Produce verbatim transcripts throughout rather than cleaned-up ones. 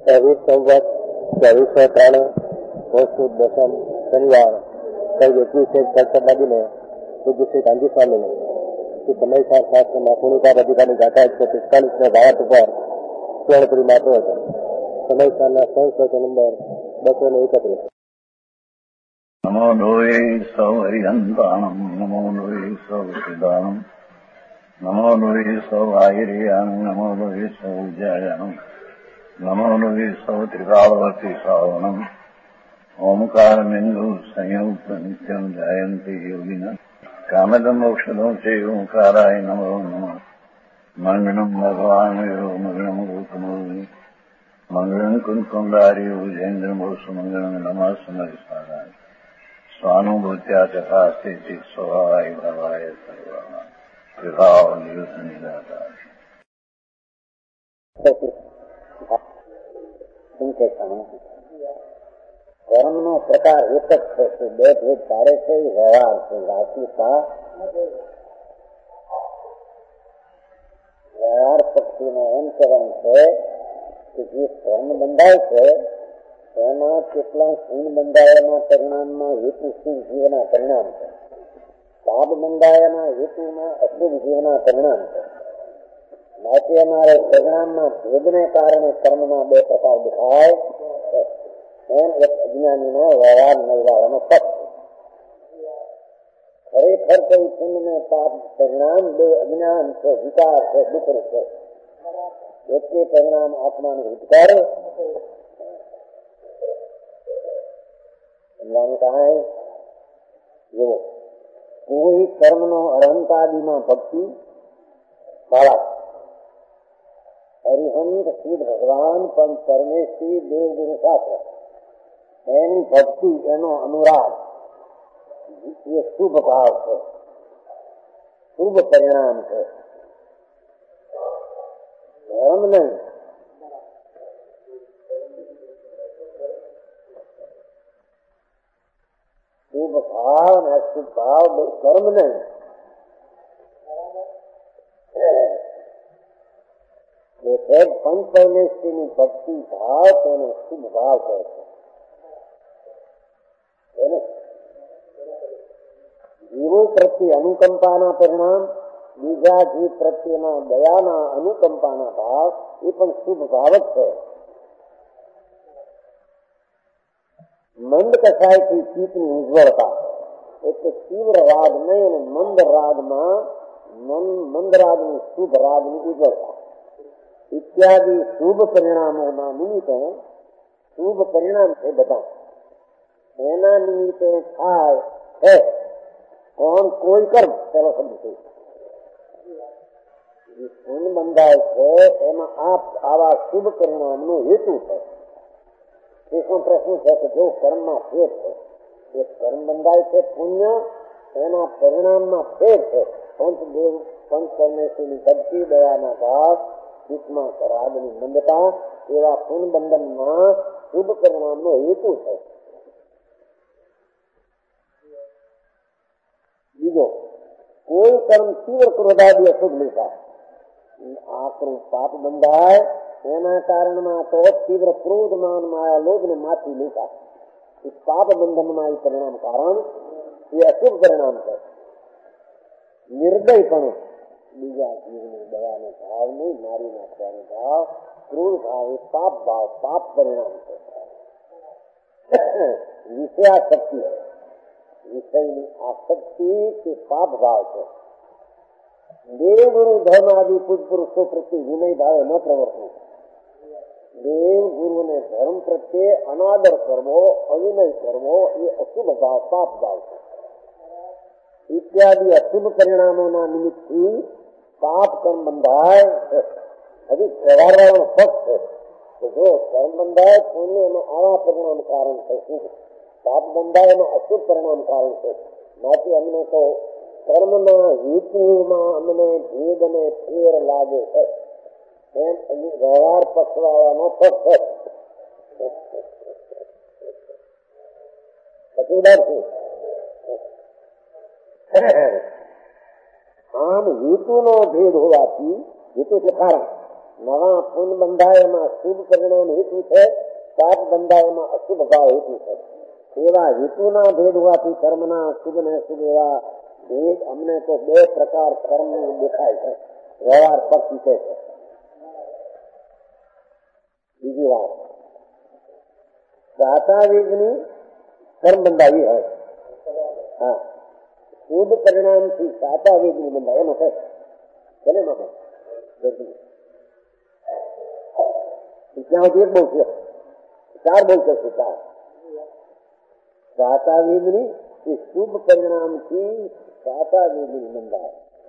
चौबीस संवत चौबीस सौ त्रण वस्तु दशम शनिवार कल एकवीस एक कलशबाजी ने पूज्य श्री गांधी स्वामी ने સમયસાર શાસ્ત્રમાં પૂર્ણિકાર અધિકારની ગાથા એકસો પિસ્તાલીસ ને ભાવાર્થ ઉપર પૂર્ણપુરી માત્ર હતો. સમયસારના સંસ્કૃત નંબર બસો ને એકત્રીસ. નમો લોહે સૌ હરિહંતાણમ નમો લોહે સૌ સિદ્ધાણમ નમો લોહે સૌ આહિર્યાણમ નમો લોહે સૌ જયાણમ નમો લોહે સૌ ત્રિકાળવતી શ્રાવણમ ઓમકાર બિંદુ સંયુક્ત નિત્યમ જયંતી યોગિના કામદમ મોક્ષદમ છે ઓંકારાય નમો નમઃ. મંગળમ ભગવાન મંગળમ ગોતમોહિ મંગળમ કુંકુંડારી ઉજેન્દ્રમોષ મંગળમ નમઃ સમરિસારાય સ્વાનુભૂત્યા તથા સ્થિતિ સ્વભાવાય ભવાય સર્વા વિભાવ નિયુત નિરાધાર. કર્મ નો પ્રકાર એક જ છે કે બે ભેદ પાડે છે એ વ્યવહાર છે. વાચિકા વ્યવહાર પક્ષીનો એમ કહેવાનું છે કે જે કર્મ બંધાય છે એમાં કેટલા ગુણ બંધાયાના પરિણામમાં હેતુ શુભ જીવના પરિણામ છે. પાપ બંધાયાના હેતુમાં અશુભ જીવના પરિણામ છે. માટે અમારે પરિણામમાં ભેદને કારણે કર્મના બે પ્રકાર દેખાય એમ એક અજ્ઞાનીનો વ્યવહાર નિર્વાહનો પક્ષ. ખરેખર કોઈ પુણ્ય ને પાપ પરિણામ બે અજ્ઞાન છે, વિકાર છે, દુઃખ છે. એટલે પરિણામ આત્માનું હિતકાર સમજાનું કાંઈ જો કોઈ કર્મનો અરહંતાદિમાં ભક્તિ બાળક હરિહંત શ્રી ભગવાન પણ પરમેશ્વરી દેવ ગુરુ શાસ્ત્ર એની ભક્તિ એનો અનુરાગ એ શુભ ભાવ છે, શુભ પરિણામ છે. ધર્મ નહીં. શુભ ભાવ અને અશુભ ભાવ ધર્મ નહીં. પંચ પરમેશ્વરીની ભક્તિ ભાવ તેનો શુભ ભાવ કહે છે. જીવો પ્રત્યે અનુકંપાના પરિણામ, બીજા જીવ પ્રત્યેના દયાના અનુકંપાના ભાવ એ પણ શુભ ભાવ જ છે. મંદ કસાયથી ચિત્તની ઉજ્જવળતા એટલે તીવ્ર રાગ નહીં અને મંદ રાગમાં મંદ રાગની શુભ રાગની ઉજ્જવળતા ઇત્યાદિ શુભ પરિણામોના નિમિત્તે શુભ પરિણામ છે બધા એના નિમિત્તે થાય છે કોણ કોઈ કર્મ પેલો શબ્દ છે જે પુણ્ય બંધાય છે એમાં આ આવા શુભ પરિણામનો હેતુ છે. એનો પ્રશ્ન છે કે જો કર્મમાં ફેર છે, એ કર્મ બંધાય છે પુણ્ય એના પરિણામમાં ફેર છે. પંચદેવ પંચ પરમેશ્વરની ભક્તિ દયાના ભાવ ચિત્તમાં રાગની મંદતા એવા પુણ્ય બંધનમાં શુભ પરિણામનો હેતુ છે. બીજો કોઈ કર્મ તીવ્ર ક્રોધાદી અશુભ લેતા આકરું પાપ બંધાય એના કારણમાં તો તીવ્ર ક્રોધ માન માયા લોભ ને માથી લેતા પાપ બંધનમાં એ પરિણામ કારણ એ અશુભ પરિણામ છે. નિર્દયપણું બીજા જીવની દયાનો ભાવ નહીં, મારી નાખવાનો ભાવ ક્રૂર ભાવ એ પાપ ભાવ પાપ પરિણામ છે. વિષયાશક્તિ વિષયની આસક્તિ તે પાપ ભાવ છે. દેવ ગુરુ ધર્મ આદિ પૂજ પુરુષો પ્રત્યે વિનય ભાવે ન પ્રવર્તવું, દેવ ગુરુ ને ધર્મ પ્રત્યે અનાદર કરવો, અવિનય કરવો એ અશુભ ભાવ પાપ ભાવ છે. ઇત્યાદિ અશુભ પરિણામોના નિમિત્તથી પાપ કર્મ બંધાય છે. હજી વ્યવહારવાનો પક્ષ છે કે જો કર્મ બંધાય પુણ્ય એમાં આવા પરિણામ કારણ છે, શુભ પાપ બંધાય એમાં અશુભ પરિણામ કારણ છે. માટે અમને તો કર્મના હેતુમાં અમને ભેદ ને ફેર લાગે છે એમ વ્યવહાર પક્ષવાળાનો પક્ષ છે. પછી ડર છે આમ હેતુનો ભેદ હોવાથી હેતુ એટલે કારણ નવા પુન બંધાય એમાં શુભ પરિણામ હેતુ છે, પાપ બંધાય એમાં અશુભ ભાવ હેતુ છે. એવા હેતુના ભેદ હોવાથી કર્મના શુભ ને શુભ એવા ભેદ અમને તો બે પ્રકાર કર્મ દેખાય છે, વ્યવહાર પક્ષ છે. બીજી વાત, દાતા વેગની કર્મ બંધાવી હોય, હા શુભ પરિણામ થી સાતા વેગની બંધાય એનો છે. ભલે માં ત્યાં સુધી એક બહુ છે, ચાર બહુ છે. ચાર સાતા વેગની એ શુભ પરિણામ થી સાતા વેગની બંધાય,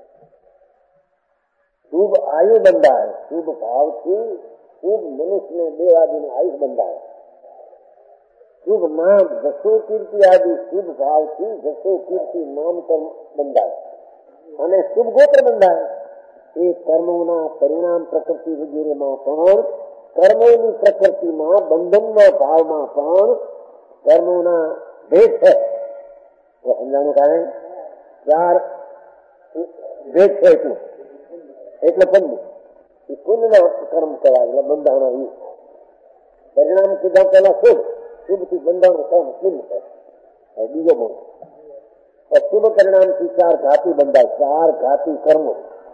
શુભ આયુ બંધાય, શુભ ભાવ થી શુભ મનુષ્ય ને દેવ આદિ ને આયુષ બંધાય, શુભ નામ જશો કીર્તિ આદિ શુભ ભાવ થી જશો કીર્તિ નામ કર્મ બંધાય અને શુભ ગોત્ર બંધાય. એ કર્મોના પરિણામ પ્રકૃતિ વગેરેમાં પણ કર્મોની પ્રકૃતિમાં બંધનના ભાવમાં પણ કર્મોના ભેદ છે. સમજાણું કારણ ચાર ભેદ છે એટલું એટલે પંદર એ પુણ્યના કર્મ કહેવાય. એટલે બંધાણા પરિણામ સીધા પેલા શુભ, શુભ થી બંધાણું કર્મ પુણ્ય છે. બીજો બોલ શુભ પરિણામ થી ચાર ઘાતી બંધાય, ચાર ઘાતી કર્મો,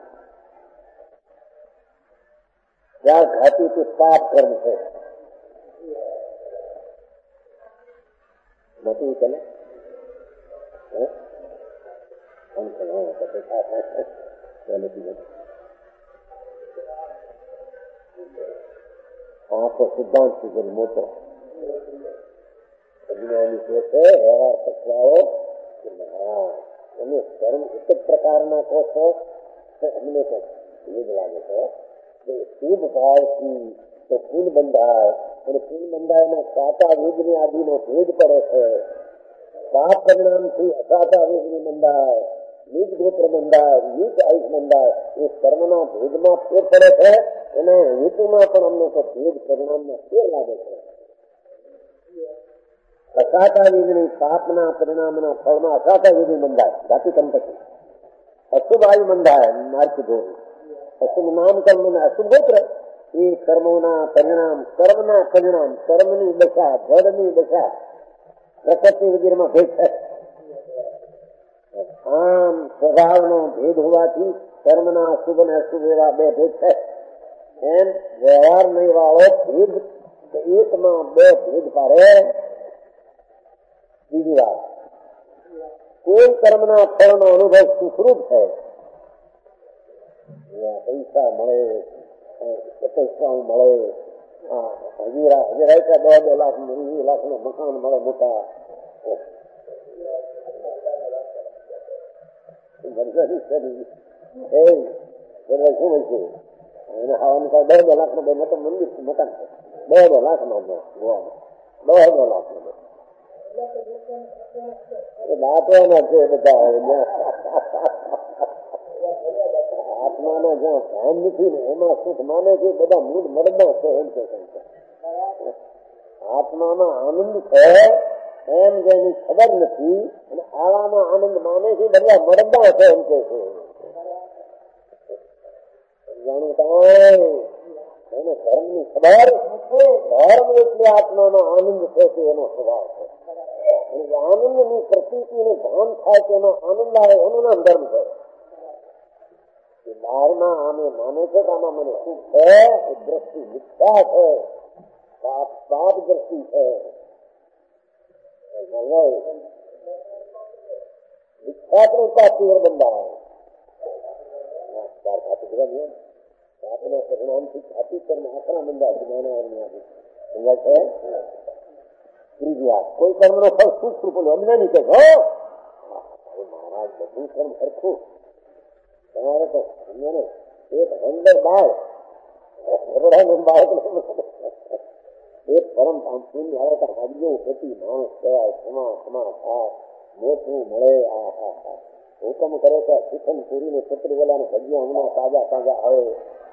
ચાર ઘાતી થી પાપ કર્મ છે. નથી ચલે આખો સિદ્ધાંત સુધી મોટો અજ્ઞાની છે વ્યવહાર પક્ષવાઓ તમે કર્મ એક જ પ્રકારના કહો છો તો અમને તો ભેદ લાગે છે. શુભ ભાવથી તો પુન બંધાય અને પુન બંધાયમાં સાતા વેગની આદિનો ભેદ પડે છે. પાપ પરિણામથી અસાતા વેગની બંધાય, નીચ ગોત્ર બંધાય, નીચ આયુષ બંધાય. એ કર્મના ભેદમાં ફેર પડે છે અને હેતુમાં પણ અમને તો ભેદ પરિણામમાં ફેર લાગે છે. અસાતા વેગની પાપના પરિણામના ફળમાં અસાતા વેગની બંધાય જાતિ સંપત્તિ, અશુભ આયુ બંધાય માર્ગ દોરી, અશુભ નામ કર્મ ને અશુભ ગોત્ર. એ કર્મોના પરિણામ કર્મના પરિણામ કર્મની દશા જળની દશા પ્રકૃતિ વગેરેમાં ભેદ છે. આમ સ્વભાવનો ભેદ હોવાથી કર્મના અશુભ અને અશુભ એવા બે ભેદ છે. એમ વ્યવહાર નહીં વાળો ભેદ એકમાં બે ભેદ પાડે. બીજી વાત, કોઈ કર્મના ફળનો અનુભવ સુખરૂપ છે, પૈસા મળે, પૈસા મળે, હજીરા હજીરા દોઢ બે લાખ વીસ લાખ નું મકાન મળે મોટા, શું હોય છે એને ખાવાનું દોઢ બે લાખ નો બે મોટો મંદિર મકાન છે, દોઢ લાખ નો દોઢ લાખ નો દાંતવાના છે બધા. આત્માના જ્યાં ભાન નથી ને એમાં સુખ માને છે બધા મૂળ મરદા છે એમ કે આત્મામાં આનંદ છે એમ જેની ખબર નથી અને આવામાં આનંદ માને છે બધા મરદા છે એમ કે છે. જાણું એને ધર્મ ની ખબર, ધર્મ એટલે આત્મામાં આનંદ છે કે એનો સ્વભાવ છે. આનંદ ની પ્રતીતિને ભાન થાય કે એમાં આનંદ આવે એનું નામ ધર્મ છે. બહારમાં આમે માને છે કે આમાં મને સુખ છે, એ દ્રષ્ટિ મિથ્યા છે, પાપ દ્રષ્ટિ છે. મિથ્યાત્મકથી બંધાય આપણા પરિણામથી ખાતી કર્મ આકરા બંધાય જ્ઞાન સમજાય છે. ત્રીજી વાત, કોઈ કર્મ નો ફળ સુખ રૂપ અજ્ઞાની કે મહારાજ બધું કર્મ સરખું તમારે તો સમજો એક હંદર બાળ બાળક એક પરમ પુણ્ય આવે તો હજ્જો ખેતી માણસ કહેવાય, ક્ષમા ક્ષમા થાય મોટું મળે. આ હા હા હુકમ કરે તો શિખન પૂરીને પુત્ર વેલાને ભજ્યા હમણાં તાજા તાજા આવે.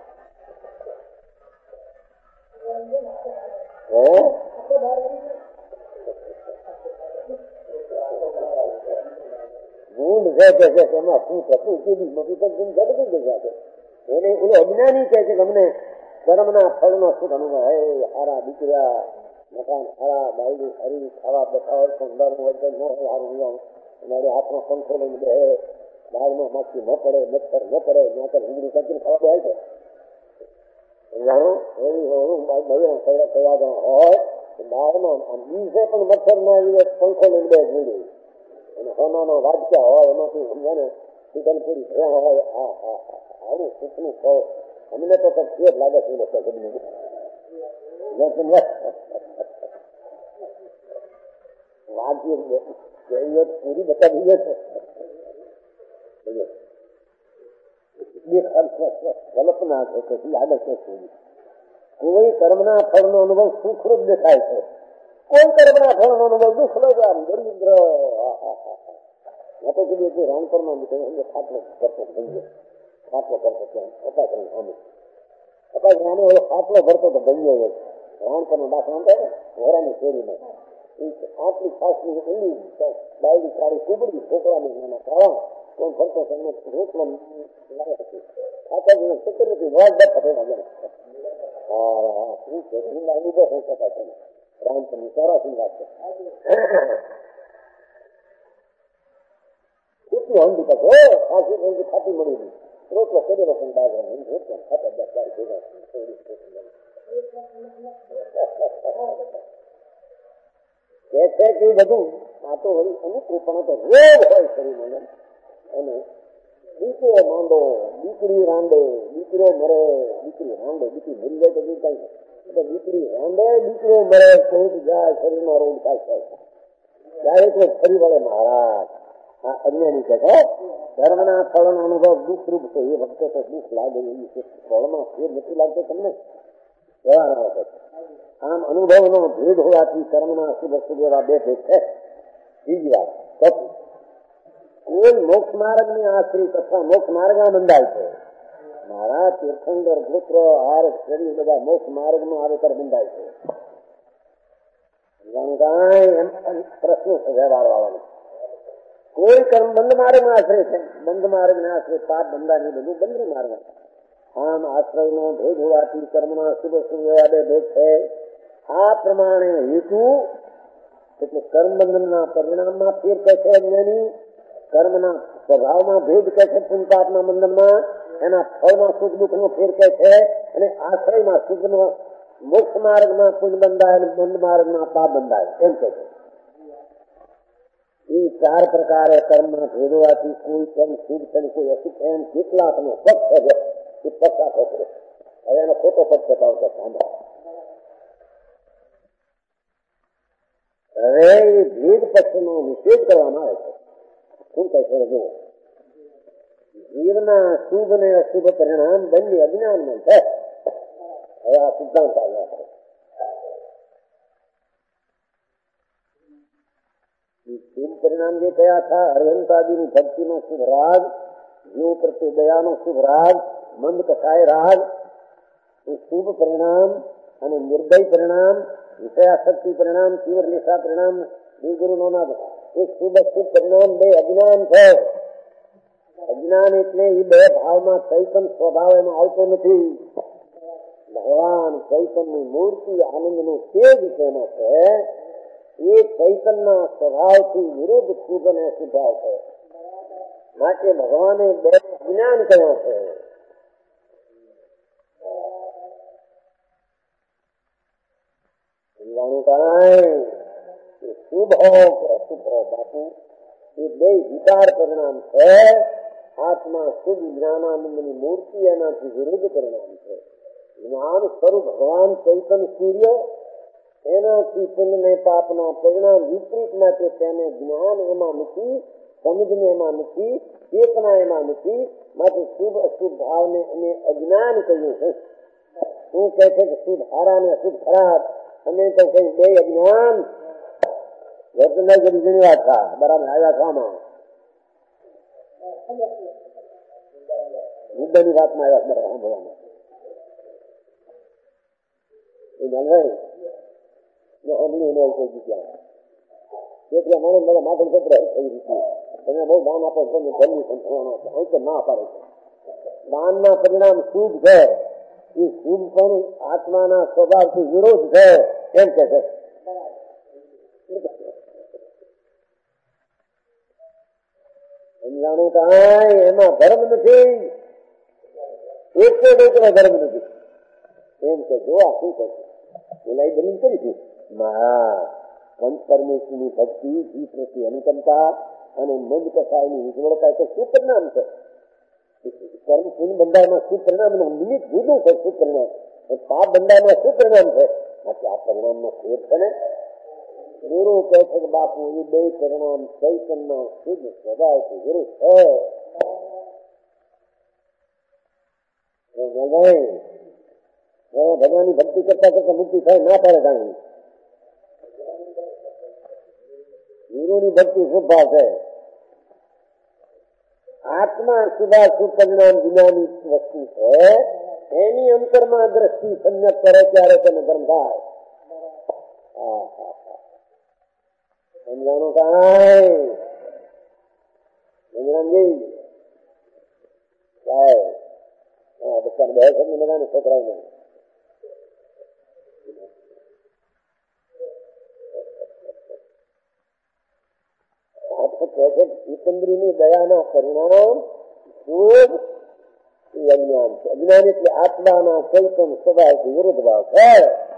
ગુણ છે એમાં શું થતું કેવી મોટી ગુણ જગતી જગ્યા છે. એને ઓલો અજ્ઞાની કહે છે કે અમને કર્મના ફળનો સુખ અનુભવ હે. હારા દીકરા, મકાન હારા, બાયડી હરી, ખાવા બતાવો, સુંદર વજન ન હોય, હારું અમારે હાથમાં પંખો લઈને બે બહારમાં માછી ન પડે, મચ્છર ન પડે, ત્યાં કર ઊંઘડી કાચીને ખાવા બે છે. જાણો એવી હોવું ભાઈ કયા કયા જણા હોય બહારમાં આમ દિવસે પણ મચ્છર ના આવી પંખો લઈને બે જોડી અને સોનાનો વાટક્યા હોય એમાંથી સમજાને ચિકન પૂરી ભર્યા હોય. હા હા હા આવું સુખનું કહો અમને તો કંઈક ફેર લાગે છે લોકો પૂરી બતાવી છે. કલ્પના છે કે યાદ છે. કોઈ કર્મના ફળનો અનુભવ સુખરૂપ દેખાય છે, કોઈ કર્મના ફળનો અનુભવ દુઃખ લગામ દરિદ્ર. તો કીધું રાણપુરમાં ખાટલો ભરતો બન્યો, ખાટલો ભરતો ત્યાં અપાસણી સામે અપાસણી ઓલો ખાટલો ભરતો તો બન્યો રાણપુરનો દાખલા થાય ને હોરાની શેરીમાં આટલી ખાસની ઊંડી ડાયરી સારી કુબડી છોકરાની નાના કાળા કોઈ ફરતો તમને રોટલો લાવ્યા છે. ખાતા સેક્યુરિટી વાજ ફટેલા ગયા. હા શું છે લીધો થઈ શકાય છે રામપુરની ચોરાસી વાત છે. કેટલી હંડી પછી ખાસી હંડી ખાતી મળી રોટલો કરેલો પણ ડાગરો રોટલો ખાતા દસ ચાર ભેગા કે છે કે બધું આ તો વળી અનુકૂળ પણ તો રોગ હોય શરીરમાં. અને દીકરો માંડો, દીકરી રાંડે, દીકરો મરે, દીકરી રાંડે, દીકરી મરી જાય તો બી કઈ એટલે દીકરી રાંડે, દીકરો મરે, કોઈ જાય શરીરમાં રોગ થાય છે. ત્યારે તો ફરી વળે મહારાજ આ અજ્ઞાની કે છે ધર્મના ફળનો અનુભવ દુઃખરૂપ છે. એ વખતે તો દુઃખ લાગે એવી છે, ફળમાં ફેર નથી લાગતો તમને વ્યવહાર વખત. આમ અનુભવનો ભેદ હોવાથી કર્મના શુભ અશુભ એવા બે ભેદ છે. બીજી વાત કોઈ મોક્ષ માર્ગ ને આશ્રિત અથવા મોક્ષ માર્ગમાં બંધાય છે. મારા તીર્થંકર પુત્ર હાર શરીર બધા મોક્ષ માર્ગ નો આવેતર બંધાય છે. પ્રશ્ન છે વ્યવહાર વાળાનો. કોઈ કર્મ બંધ માર્ગ માં આશ્રય છે, બંધ માર્ગ ને આશ્રય પાપ બંધાની બધું બંધ માર્ગ. આમ આશ્રય નો ભેદ હોવાથી કર્મના શુભ શુભ એવા બે ભેદ છે. આ પ્રમાણે હેતુ એટલે કર્મ બંધનના પરિણામમાં ફેર કહે છે અજ્ઞાની, કર્મના સ્વભાવમાં ભેદ કહે છે પુણ્યપાપના બંધનમાં, એના ફળમાં સુખ દુઃખ નો ફેર કહે છે, અને આશ્રયમાં સુખ નો મોક્ષ માર્ગમાં પુણ્ય બંધાય અને બંધ માર્ગમાં પાપ બંધાય એમ કહે છે. એ ચાર પ્રકારે કર્મના ભેદ હોવાથી કોઈ કર્મ શુભ છે કોઈ અશુભ એમ કેટલાક નો પક્ષ છે એ પક્ષ આપે છે. હવે એનો ખોટો પક્ષ બતાવતો સાંભળો. હવે એ ભેદ પક્ષનો નિષેધ કરવામાં આવે છે. શું કહે છે જુઓ, જીવના શુભ અને અશુભ પરિણામ બંને અજ્ઞાનમાં છે. હવે આ સિદ્ધાંત આવ્યા છે. શુભ પરિણામ જે કયા હતા હરિહંતાદીની ભક્તિનો શુભ રાગ, જીવ પ્રત્યે દયાનો શુભ રાગ, મંદ કસાય રાગ, એ શુભ પરિણામ અને નિર્દય પરિણામ, વિષયાશક્તિ પરિણામ, તીવ્ર નિશા પરિણામ, ગુરુ નોના એ શુભ શુભ પરિણામ બે અજ્ઞાન છે. અજ્ઞાન એટલે એ બે ભાવમાં ચૈતન સ્વભાવ એમાં આવતો નથી. ભગવાન ચૈતનની મૂર્તિ આનંદનું તેજ તેમાં છે. એ ચૈતનના સ્વભાવથી વિરુદ્ધ શુભ અને અશુભાવ છે. માટે ભગવાને બે અજ્ઞાન કહ્યો છે. શુભ હો કે અશુભ હો બાપુ એ બે વિકાર પરિણામ છે. આત્મા શુદ્ધ જ્ઞાનાનંદની મૂર્તિ એનાથી વિરુદ્ધ પરિણામ છે. જ્ઞાન સ્વરૂપ ભગવાન ચૈતન સૂર્ય એનાથી પુણ્ય પાપના પરિણામ વિપરીત માટે તેને જ્ઞાન એમાં નથી, સમજને એમાં નથી, ચેતના એમાં નથી. માટે શુભ અશુભ ભાવને અમે અજ્ઞાન કહ્યું છે. શું કહે છે કે શુભ હારા ને અશુભ ખરાબ, અમે તો કઈ બે અજ્ઞાન ઘણી વાત થા બરાબર આવ્યા ખામાં મુદ્દાની વાતમાં આવ્યા બરાબર સાંભળવામાં એ જાણવાય સાંભળ્યું એને કોઈ જીત્યા એટલે મને બધા માથું પત્ર થઈ રીતે તમે બહુ દાન આપો તમે ઘરની સંભાળવાનો અહીં તો ના પાડે છે. દાનના પરિણામ શુભ છે એ શુભ પણ આત્માના સ્વભાવથી વિરોધ છે એમ કે છે. સમજાણું કાંઈ એમાં ધર્મ નથી, એક તો એકનો ધર્મ નથી એમ કે જો આ શું કરશે પેલા દલીલ કરી હતી. પંચ પરમેશ્વરની ભક્તિ, જીવ પ્રત્યે અનુકંપા અને મન કસાયની ઉજ્જવળતા તો શું પરિણામ છે? કર્મ પુણ્ય બંધારમાં શું પરિણામ નિમિત્ત જુદું છે. શું પરિણામ? પાપ બંધારમાં શું પરિણામ છે? આ પરિણામનો ફેર છે ને. ગુરુ કહે છે કે બાપુ એ બે પરિણામ ચૈતન્યમાં શુદ્ધ સ્વભાવથી વિરુદ્ધ છે. ભગવાનની ભક્તિ કરતા કરતા મુક્તિ થાય ના પડે જાણી. ગુરુની ભક્તિ શુભા છે. આત્મા સુધા સુપરિણામ વિનાની વસ્તુ છે. એની અંતરમાં દ્રષ્ટિ સંયત કરે ત્યારે તેને ધર્મ થાય. સમજાણું કાંઈ સમજાણજી સાહેબ બચ્ચાને બે છે બધાને છોકરાઓ નહીં. એકંદરીની દયાના પરિણામ શુભ એ અજ્ઞાન છે. અજ્ઞાન એટલે આત્માના ચૈતન્ય સ્વભાવથી વિરુદ્ધ ભાવ છે.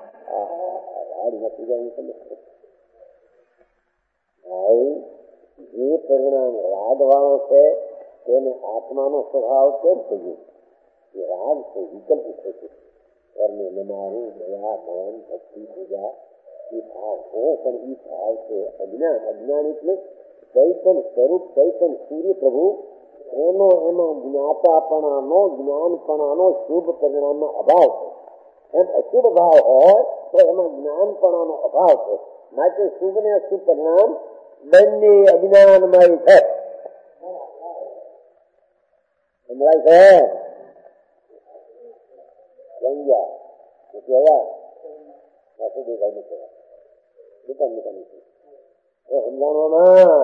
જે પરિણામ રાગ વાળો છે તેને આત્માનો સ્વભાવ કેમ કહીએ? એ રાગ છે, વિકલ્પ છે. કર્મ નમારું દયા મૌન ભક્તિ પૂજા એ ભાવ છે, પણ એ ભાવ છે અજ્ઞાન. અજ્ઞાન એટલે ચૈતન સ્વરૂપ, ચૈતન સૂર્ય પ્રભુ એનો એમાં જ્ઞાતાપણાનો જ્ઞાનપણાનો શુભ પરિણામનો અભાવ છે. એમ અશુભ ભાવ હોય તો એમાં જ્ઞાનપણાનો અભાવ છે. માટે શુભ ને અશુભ પરિણામ બંને અજ્ઞાનમય છે. સંભળાય છે? સમજ્યા? કેવા દેખાય નથી દુકાન દુકાન સમજાણવામાં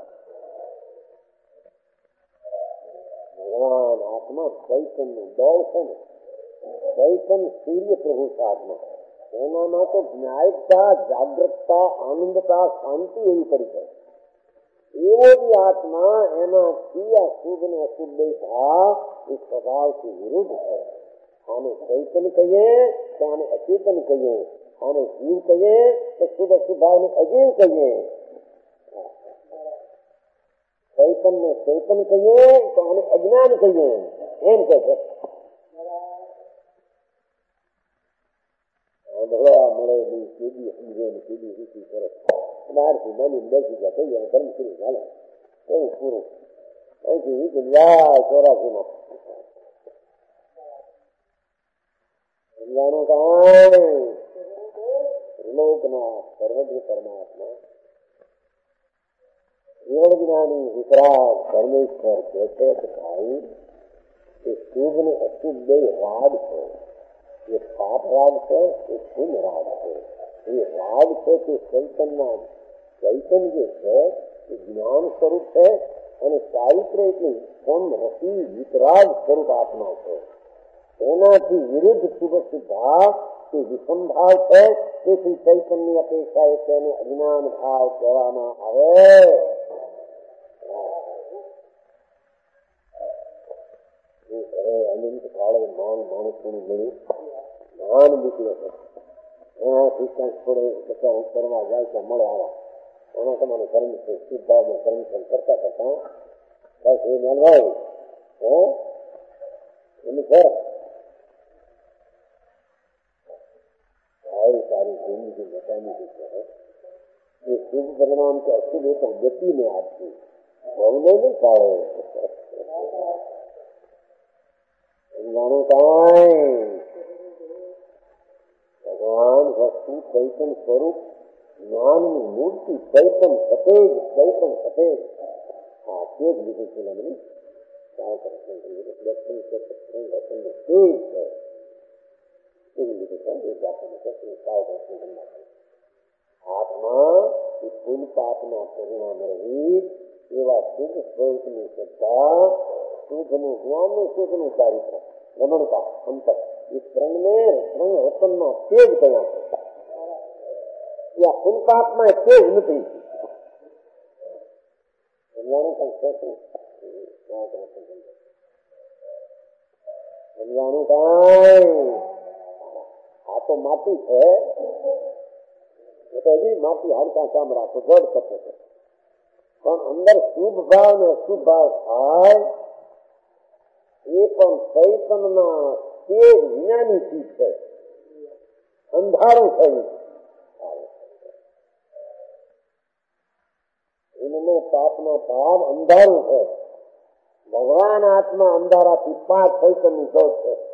ભગવાન આત્મા ચૈતન નું દોડ છે ને, ચૈતન સૂર્ય પ્રભુ આત્મા એનામાં તો ન્યાયતા, જાગૃતતા, આનંદતા, શાંતિ એવી પડી જાય. એવો જ આત્મા એનાથી આ શુભ ને અશુભ બે ભાવ એ સ્વભાવથી વિરુદ્ધ છે. આને ચૈતન કહીએ તો આને અચેતન કહીએ, આને જીવ કહીએ તો શુભ અશુભ ભાવને અજીવ કહીએ. ચૈતન ને ચૈતન કહીએ તો આને અજ્ઞાન કહીએ એમ કે છે. મળે સીધી સમજે ને સીધી રીતિ કરે બહારથી બની બેસી ગયા થઈ ગયા ધર્મ શરૂ ચાલે એવું પૂરું. અહીંથી નીકળી જાય ચોરાસીમાં સમજાણું કાંઈ ત્રિલોકના સર્વજ્ઞ પરમાત્મા કેવળ જ્ઞાની વિતરાગ પરમેશ્વર કે છે કે ભાઈ એ શુભ ને અશુભ બે રાગ છે. એ પાપ રાગ છે, એ પુણ્ય રાગ છે. એ રાગ છે તે ચૈતનના ચૈતન જે છે એ જ્ઞાન સ્વરૂપ છે અને ચારિત્ર એટલે સમ રસી વિતરાગ સ્વરૂપ આત્મા છે. એનાથી વિરુદ્ધ શુભ શુભ ભાવ તે વિષમ ભાવ છે. તેથી ચૈતન્યની અપેક્ષા એ તેને અજ્ઞાન ભાવ કહેવામાં આવે. અનંત કાળે માન માણસોની મળી માન મૂકીએ છે. એનાથી ક્યાંક થોડે બધા કરવા જાય છે મળે આવા એના તમારે કર્મ છે શુદ્ધાવ કર્મ કરતા કરતા બસ એ માનવાય હે એનું છે સારી સારી જિંદગી બતાવી છે. એ શુભ પરિણામ કે અશુભ એ પણ ગતિને આપતી બહુને નહીં પાડે. જાણું કાંઈ ભગવાન વસ્તુ ચૈતન સ્વરૂપ જ્ઞાનની મૂર્તિ ચૈતન સફેદ ચૈતન સફેદ આ તે જ લીધું છે મને ચાર દર્શન દર્શન છે દર્શન નું તેજ છે એવું લીધું છે. એ જાતને ચાર દર્શન કરવા આત્મા એ કુલ પાપના પરિણામ રહી એવા શુભ સ્વરૂપની શ્રદ્ધા શુભનું જ્ઞાનનું શુભનું ચારિત્ર રમણતા અંતર इस प्रण में रंग रतन में तेज कया या पुनपात्मा तेज नहीं समझाणु का आ तो माटी है तो भी माटी हल्का काम राखो जोड़ सके पण अंदर शुभ भाव ने अशुभ भाव थाय ये पण चैतन्य तेज विज्ञानी चीज है अंधारू है इनमें पापना भाव अंधारू है भगवान आत्मा अंधारा थी पांच चैतन्य जोत है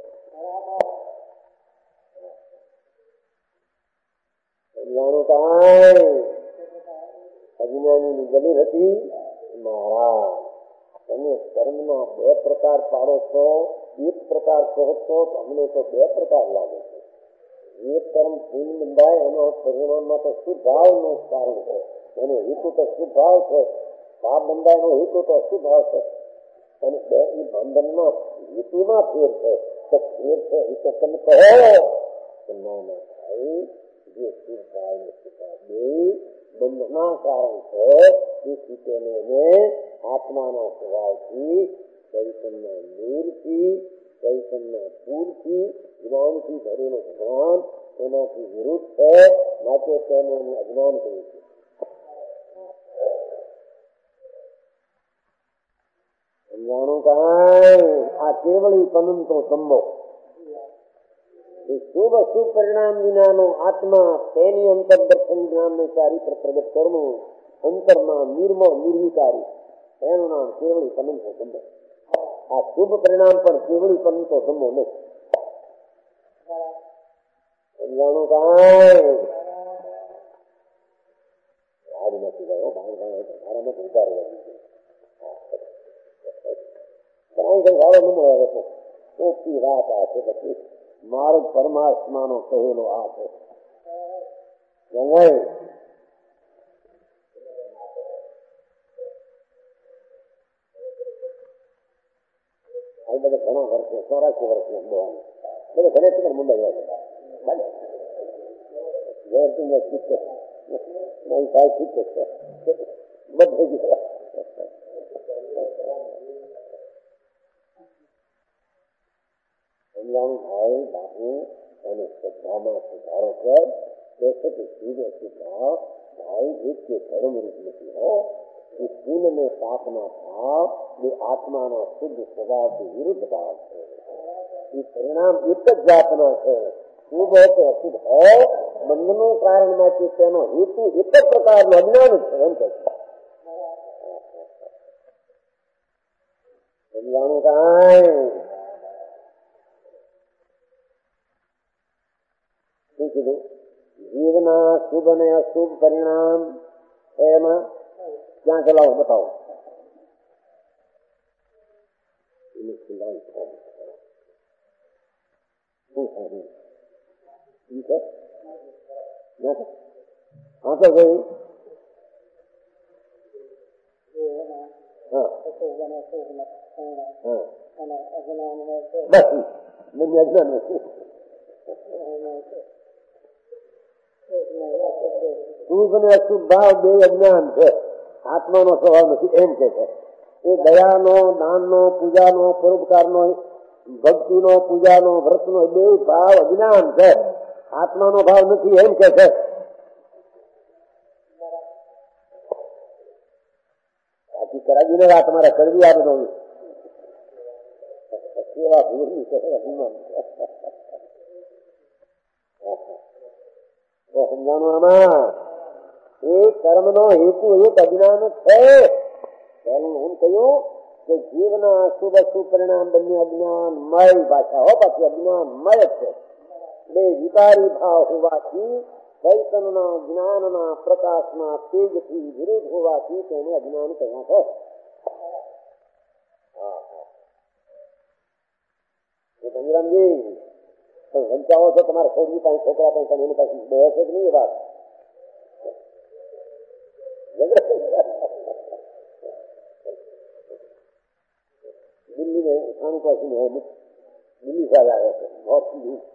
जानो कहा अज्ञानी ની ગલી હતી મહારાજ તમે કર્મના બે પ્રકાર પાડો છો એક પ્રકાર કહો છો તો અમને તો બે પ્રકાર લાગે છે એક કર્મ પુણ્ય બંધાય એનો પરિણામમાં તો શુભ ભાવનું કારણ છે એનો હેતુ તો શુભ ભાવ છે પાપ બંધાય એનો હેતુ તો અશુભ ભાવ છે અને બે એ બંધનમાં હેતુમાં ફેર છે તો ફેર છે એ તો તમે કહો ના ના ભાઈ જે શુભ ભાવ ને શુભ બે બંધના કારણ છે એ ચિત્તને આત્માના સ્વભાવથી ચૈતન્ય મૂળથી ચૈતન્ય પૂરથી જ્ઞાનથી ભરેલો ભગવાન તેનાથી વિરુદ્ધ છે માટે તેને અજ્ઞાન કહ્યું છે સમજાણું કાંઈ આ કેવળી પનંતો સંભવ શુભ અશુભ પરિણામ વિનાનો આત્મા તેની અંતર્દર્શન જ્ઞાન ને સારી પર પ્રગટ કરવું અંતરમાં નિર્મળ નિર્વિકારી એનું નામ કેવળી પનંતો સંભવ આ શુભ પરિણામ પર કેવળી પનંતો સંભવ નહીં સમજાણું કાંઈ યાદ નથી ગયો બહાર ગયો મારામાં ઉતારી લાગી કાંઈ કઈ ભાવ ન મળે તો ચોખ્ખી વાત આ છે પછી માર્ગ પરમાત્માનો કહેલો આ છે આ બધા ઘણા વર્ષો ચોરાસી વર્ષના બોવાનું બધા ઘરે થી મુંડા ગયા છે નહીં ભાઈ ઠીક છે બધે ગયા સમજાણું ભાઈ બાપુ અને શ્રદ્ધામાં સુધારો કર कैसे कि सीधे सुधार भाई एक के धर्म रूप नहीं हो कि पुण्य में पापना भाव ये आत्मा न शुद्ध स्वभाव के विरुद्ध भाव है ये परिणाम एक જ જાતનો છે શુભ હોય કે અશુભ હોય બંધનું કારણ માંથી તેનો હેતુ એક જ પ્રકારનો અજ્ઞાન છે એમ કહે છે સમજાણું કાંઈ શું કીધું જીવના શુભ અને અશુભ પરિણામ એમાં ક્યાં ચલાવો બતાવો હા તો ગઈ બસ મને અજ્ઞાન નથી શુભ અને અશુભ ભાવ બે અજ્ઞાન છે આત્માનો સ્વભાવ નથી એમ કે છે એ દયાનો દાનનો પૂજાનો પરોપકારનો ભક્તિનો પૂજાનો વ્રતનો બે ભાવ અજ્ઞાન છે આત્માનો ભાવ નથી એમ કે છે બાકી કરાવીને વાત તમારે કરવી આ બધું કેવા ભૂલી છે અભિમાન સમજાણું આમાં એ કર્મ નો હેતુ એક અજ્ઞાન છે પહેલું હું કહ્યું કે જીવના શુભ અશુભ પરિણામ બંને અજ્ઞાનમય ભાષા હો બાકી અજ્ઞાનમય છે બે વિકારી ભાવ હોવાથી ચૈતનના જ્ઞાનના પ્રકાશના તેજથી વિરુદ્ધ હોવાથી તેને અજ્ઞાન કહ્યા છે સંગ્રામજી વંચાવો છો તમારે છોડવી પાસે છોકરા પાસે એની પાસે બે છે કે નહીં એ વાત દિલ્હી में खाने पास में है दिल्ली से आ जा रहे थे, बहुत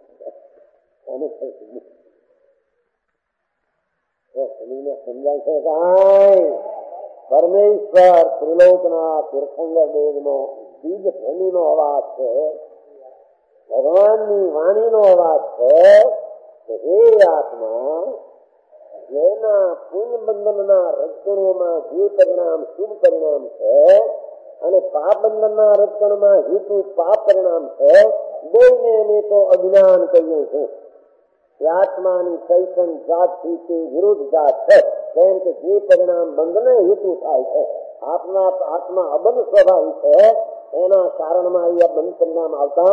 समझाई से कहा परमेश्वर त्रिलोकनाथ તીર્થંકર દેવનો બીજ ધ્વનિનો અવાજ છે, ભગવાનની વાણીનો અવાજ છે. હે આત્મા, જેના પુણ્ય બંધનના રક્ષણોમાં જે પરિણામ શુભ પરિણામ છે અને પાપ બંધનના રક્ષણમાં હેતુ પાપ પરિણામ છે, બેને એને તો અજ્ઞાન કહ્યું છે. આત્માની ચૈતન જાતથી તે વિરુદ્ધ જાત છે, કેમ કે જે પરિણામ બંધને હેતુ થાય છે, આપના આત્મા અબંધ સ્વભાવી છે, એના કારણમાં એ બંધ પરિણામ આવતા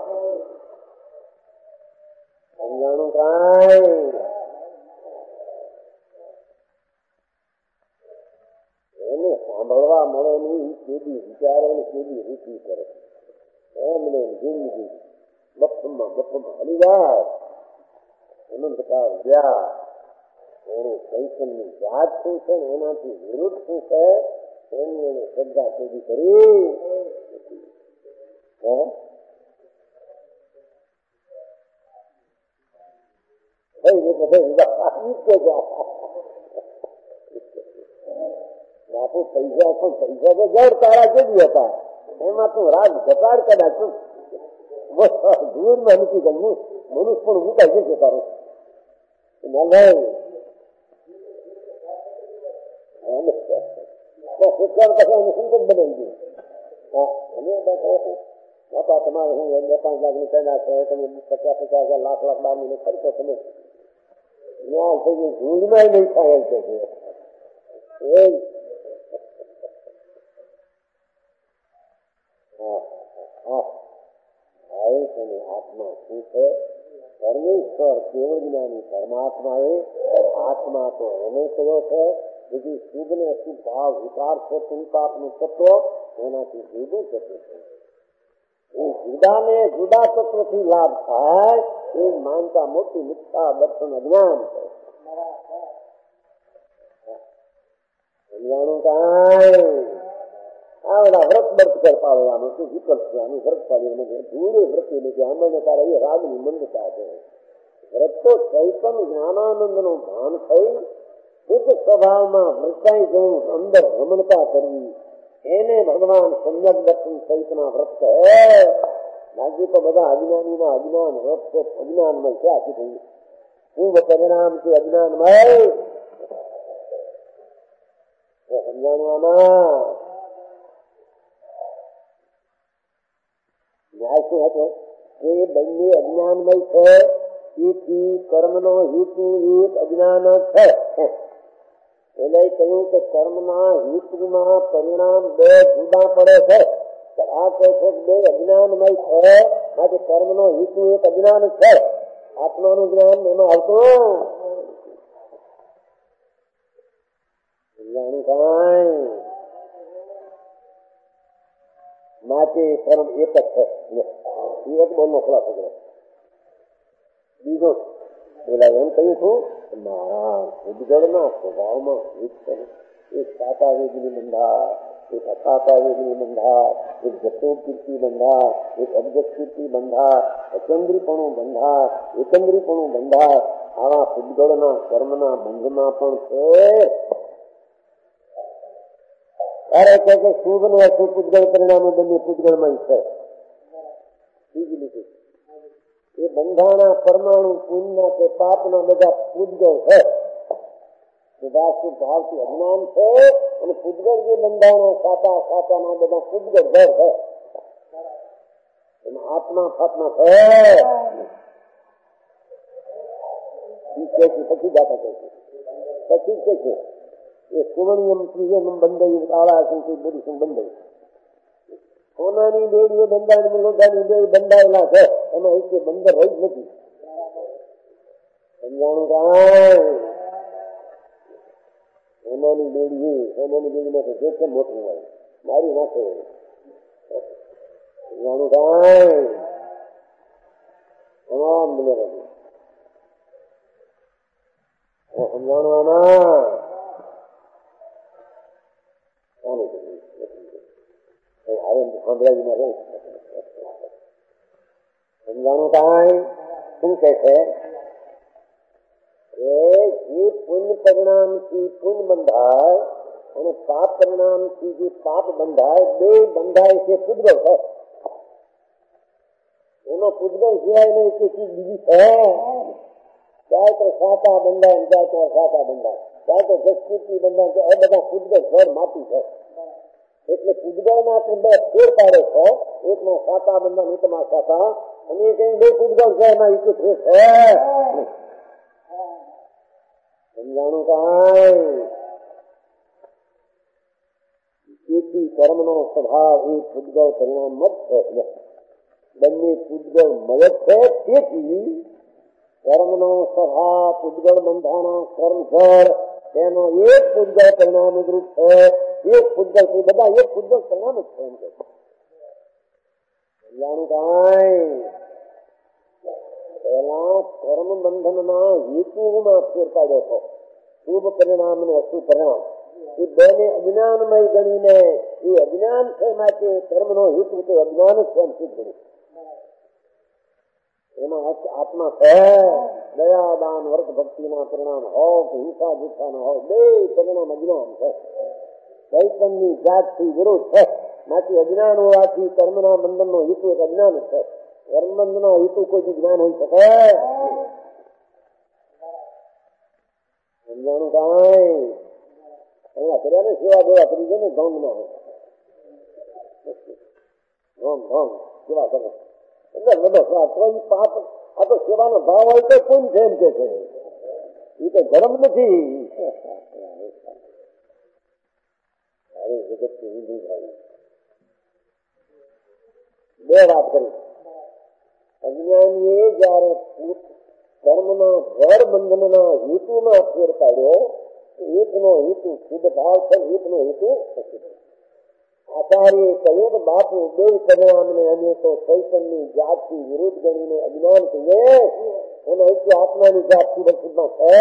સમજાણું કાંઈ એને સાંભળવા મળે નહીં, કેદી વિચારે ને કેદી રૂચિ કરે, એમને જિંદગી બપમાં બપમાં હલી જાય. અનંતકાળ ગયા એને ચૈતનની જાત શું છે ને એનાથી વિરુદ્ધ શું છે એની એને શ્રદ્ધા કેદી કરી. બાપુ પૈસા પણ પૈસા તો જળ તારા કેદી હતા, એમાં તું રાગ ઘટાડ કદાચ દૂરમાં નથી ગયું, મનુષ્ય પણ મુકાઈ જશે તારું. શિક્ષણ પછી એને સંકટ બનાવી દઉં. બાપા તમારે હું બે પાંચ લાખ ની પેદા છે, તમે પચાસ પચાસ હજાર લાખ લાખ બાર મહિને ખર્ચો તમે જ્ઞાન થઈ ગયું, ભૂલમાં નહીં થાય એમ છે. આત્મા શું છે? પરમેશ્વર કેવળ જ્ઞાની પરમાત્માએ આત્મા તો એને કહ્યો છે, બીજી શુભ ને અશુભ ભાવ વિકાર છે, પુણ્યપાપનું તત્વ એનાથી જુદું તત્વ છે. એ જુદાને જુદા તત્વથી લાભ થાય એ માનતા મોટી મિથ્યા દર્શન અજ્ઞાન છે. સમજાણું કાંઈ? આ બધા વ્રત બર્ત કર પાડવાનું શું વિકલ્પ છે? આની વ્રત પાડી ધૂળે વ્રતી નથી, આમાં તારે એ રાગની મંદતા છે. વ્રત તો ચૈતન જ્ઞાનાનંદ નું ભાન થઈ શુદ્ધ સ્વભાવમાં વૃતાઈ જવું, અંદર રમણતા કરવી, એને ભગવાન સમ્યક દર્શન સહિતના વ્રત છે. બાકી તો બધા અજ્ઞાનીના અજ્ઞાન વ્રત છે, અજ્ઞાનમય છે. આખી થઈ શું પરિણામ છે અજ્ઞાનમય? સમજાણવામાં ન્યાય શું હતો કે બંને અજ્ઞાનમય છે, તેથી કર્મનો હેતુ એક અજ્ઞાન છે. એટલે કહ્યું કે કર્મના હેતુમાં પરિણામ બે જુદા પડે છે. આ કહે છે કે બે અજ્ઞાનમય છે, માટે કર્મનો હેતુ એક અજ્ઞાન છે. આત્માનું જ્ઞાન એમાં આવતું જાણું કાંઈ માટે કર્મ એક જ છે. એક બોલનો ખુલાસો કર્યો. બીજો પેલા એમ કહ્યું છું મારા ઉદગળના સ્વભાવમાં એક છે, એક સાતા વેગની બંધાર, એક અસાતા વેગની બંધાર, એક જતો કીર્તિ બંધાર, એક અબજત કીર્તિ બંધાર, અચંદ્રીપણું બંધાર, એકંદ્રીપણું બંધાર. આવા ઉદગળના કર્મના બંધમાં પણ છે. અરે કે શુભ ને અશુભ પૂતગળ પરિણામો બંને પૂતગળમાં છે. બીજી લીધી એ બંધાણા પરમાણુ પુણ્યના કે પાપના બધા પૂતગળ છે. ભાવથી અજ્ઞાન છે અને પૂતગળ જે બંધાણા સાતા સાતાના બધા પૂતગળ ઘર છે. એમાં આત્મા ફાત્મા છે. પછી દાખલ કહે છે પછી કે છે એ સુવર્ણિયમ પ્રિયમ બંધાઈ કાળાશંકી બુરુષમ બંધાઈ સોનાની બેડીઓ બંધાય, લોટાની બે બંધાયેલા છે, એમાં એક બંદર રહી જ નથી. સમજાણું કાંઈ? સોનાની બેડી સોનાની બેડી માં જે છે મોટું હોય મારી નાખે. સમજાણું કાંઈ? તમામ બોલે નથી સમજાણું આમાં સંભળાવી ના રહે. સમજાણું કાંઈ શું કે છે કે જે પુણ્ય પરિણામથી પુણ્ય બંધાય અને પાપ પરિણામથી જે પાપ બંધાય બે બંધાય છે પૂતગલ છે. એમાં પૂતગલ સિવાય નહીં કે ચીજ બીજી છે. ચાહે તો સાતા બંધાય ચાહે તો સાતા બંધાય, ચાહે તો સંસ્કૃતિ બંધાય છે, એ બધા પૂતગલ ફળ માટી છે. એટલે પૂતગલ માંથી બે ફેર પાડે છે. એકમાં સાતા બંધન, એકમાં સાતા, અને કઈ બે પૂતગલ છે એમાં એક ફેર છે. સમજાણું કાંઈ? તેથી કર્મનો સ્વભાવ એ પૂતગલ પરિણામ જ છે. બંને પૂતગલ મય છે. તેથી કર્મનો સ્વભાવ પૂતગલ બંધાણા કર્મ ઘર તેનો એક પૂતગલ પરિણામ રૂપ છે. એક પૂતગલ થી બધા એક પૂતગલ પરિણામ જ છે એમ કે સમજાણું કાંઈ? પેલા કર્મ બંધનમાં હેતુમાં ફેર પાડ્યો હતો. શુભ પરિણામ ને અશુભ પરિણામ એ બેને અજ્ઞાનમય ગણીને એ અજ્ઞાન છે માટે કર્મનો હેતુ તો અજ્ઞાન જ છે એમ સિદ્ધ કર્યું. એમાં આત્મા છે. દયા દાન વર્ત ભક્તિના પરિણામ હોય કે હિંસા જુસ્સા ના હોય, બે પરિણામ અજ્ઞાન છે. ચૈતનની જાતથી વિરોધ છે. માટે અજ્ઞાન હોવાથી કર્મના બંધનનો હેતુ એક અજ્ઞાન છે. કર્મ બંધનો હેતુ કોઈ જ્ઞાન હોઈ શકે? સમજાણું કાંઈ? અહીંયા કર્યા ને સેવા દેવા કરી છે ને ધોંગ ના ધોંગ ધોંગ સેવા કરે એટલે બધો કોઈ પાપ આ તો સેવાનો ભાવ હોય તો કોઈ છે એમ કે છે. એ તો ધર્મ નથી. બે વાત કરી. અજ્ઞાનીએ જયારે કર્મના ઘર બંધનના હેતુમાં ફેર પાડ્યો, એકનો હેતુ શુદ્ધ ભાવ છે, એકનો હેતુ અશુદ્ધ. આચાર્ય કહ્યું કે બાપુ બે પરિણામને અમે તો ચૈતનની જાતથી વિરુદ્ધ ગણીને અજ્ઞાન કહીએ, એના હેતુ આત્માની જાતથી વસ્તુમાં છે.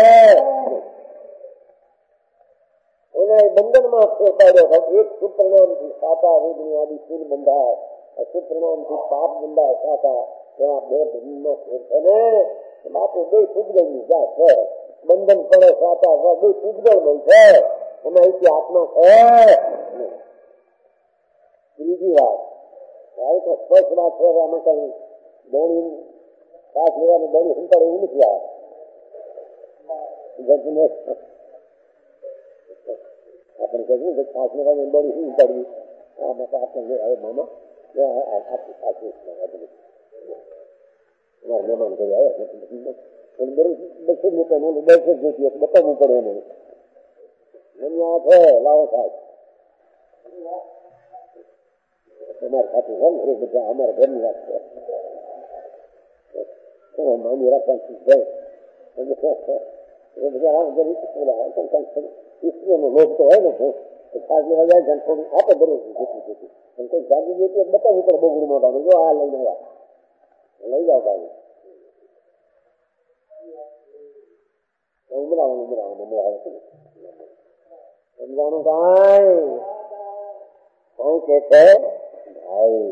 એના બંધનમાં ફેર પાડ્યો. એક શુભ પરિણામથી સાતા વેદની આદિ શુદ્ધ બંધાય, અશુભ પરિણામથી પાપ બંધાય સાતા. એવા બે બંધનનો ફેર છે ને બાપુ બે પૂતગલની જાત છે. બંધન પડે સાતા બે પૂતગલ બન છે. એમાં એક આત્મા છે. ત્રીજી વાત આવી તો સ્પષ્ટ વાત છે. આમાં કઈ દોણી શ્વાસ લેવાની દોણી સંતાડે એવું નથી. આ આપણે કહ્યું કે શ્વાસ લેવાની દોણી શું ઉતાડવી? આમાં આપણે હવે મામા આખી શ્વાસ અમારા મહેમાન કરી આવ્યા બસો રૂપિયા દસ જ જોતી બતાવવું પડે એને. આ છે લાવો સાહેબ અમારા સાથે છે બધા અમારા ઘરની વાત છે. માની રાખવાની સ્ત્રીઓનો લોભ તો હોય ને ખાસ લેવા જાય છે થોડું આપે બરોબર જેટલું જેટલું અને કઈ જાગી જતી બતાવવું પડે બહુ મોટા જો આ લઈને આવ્યા લઈ જાઓ ભાઈ ઉમરાવાનું ઉમરાવાનું ઉમરાવે સમજાનું કાંઈ કઈ કે છે ભાઈ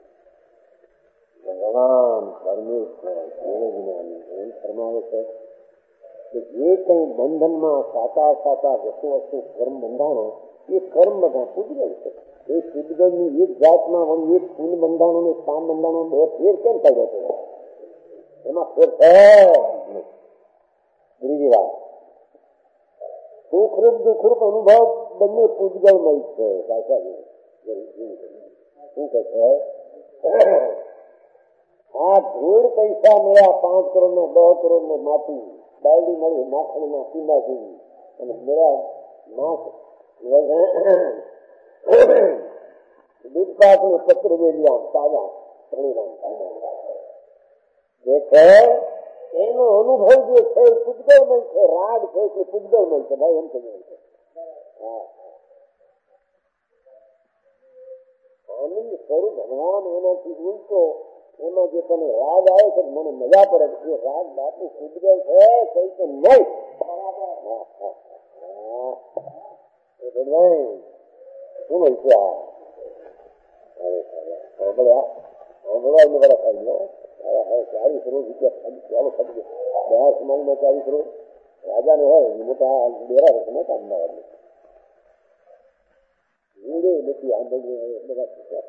ભગવાન પરમેશ્વર જ્ઞાની ફરમાવે છે કે જે કઈ બંધનમાં સાતા સાતા વસ્તુ વસ્તુ કર્મ બંધાણો એ કર્મ બધા પૂજગલ છે. એ પૂજગલની એક જાતમાં વળી એક ફૂલ બંધાણો ને કામ બંધાણો બે ફેર કેમ થાય છે? એમાં ફેર છે. ત્રીજી વાત સુખરૂપ દુઃખરૂપ અનુભવ બંને પૂજગલમય છે. શું કે છે? આ ધૂળ પૈસા મળ્યા પાંચ કરોડ નો દસ કરોડ નો માટી બાયડી મળી માખણીના પીંડા જેવી અને મળ્યા માસ દૂધપાક ને પત્ર વેલિયા તાજા પરિણામ જે છે એનો અનુભવ જે છે એ પૂજગલમય છે. રાગ છે કે પૂજગલમય છે ભાઈ એમ કહીએ છે. હા આનંદ સ્વરૂપ ભગવાન એનાથી ઉલટો એમાં જે તને રાગ આવે છે મને મજા પડે છે એ રાગ બાપુ પૂજગલ છે કઈ કે નહીં. શું હોય છે આ બધા બધા ખાઈ લો है चालीस करोड़ રૂપિયા ચાલો ખર્ચ ગયા સમાજમાં ચાલીસ કરોડ રાજાને હોય મોટા ડેરા રખને અમદાવાદ વીડે નથી આ બધા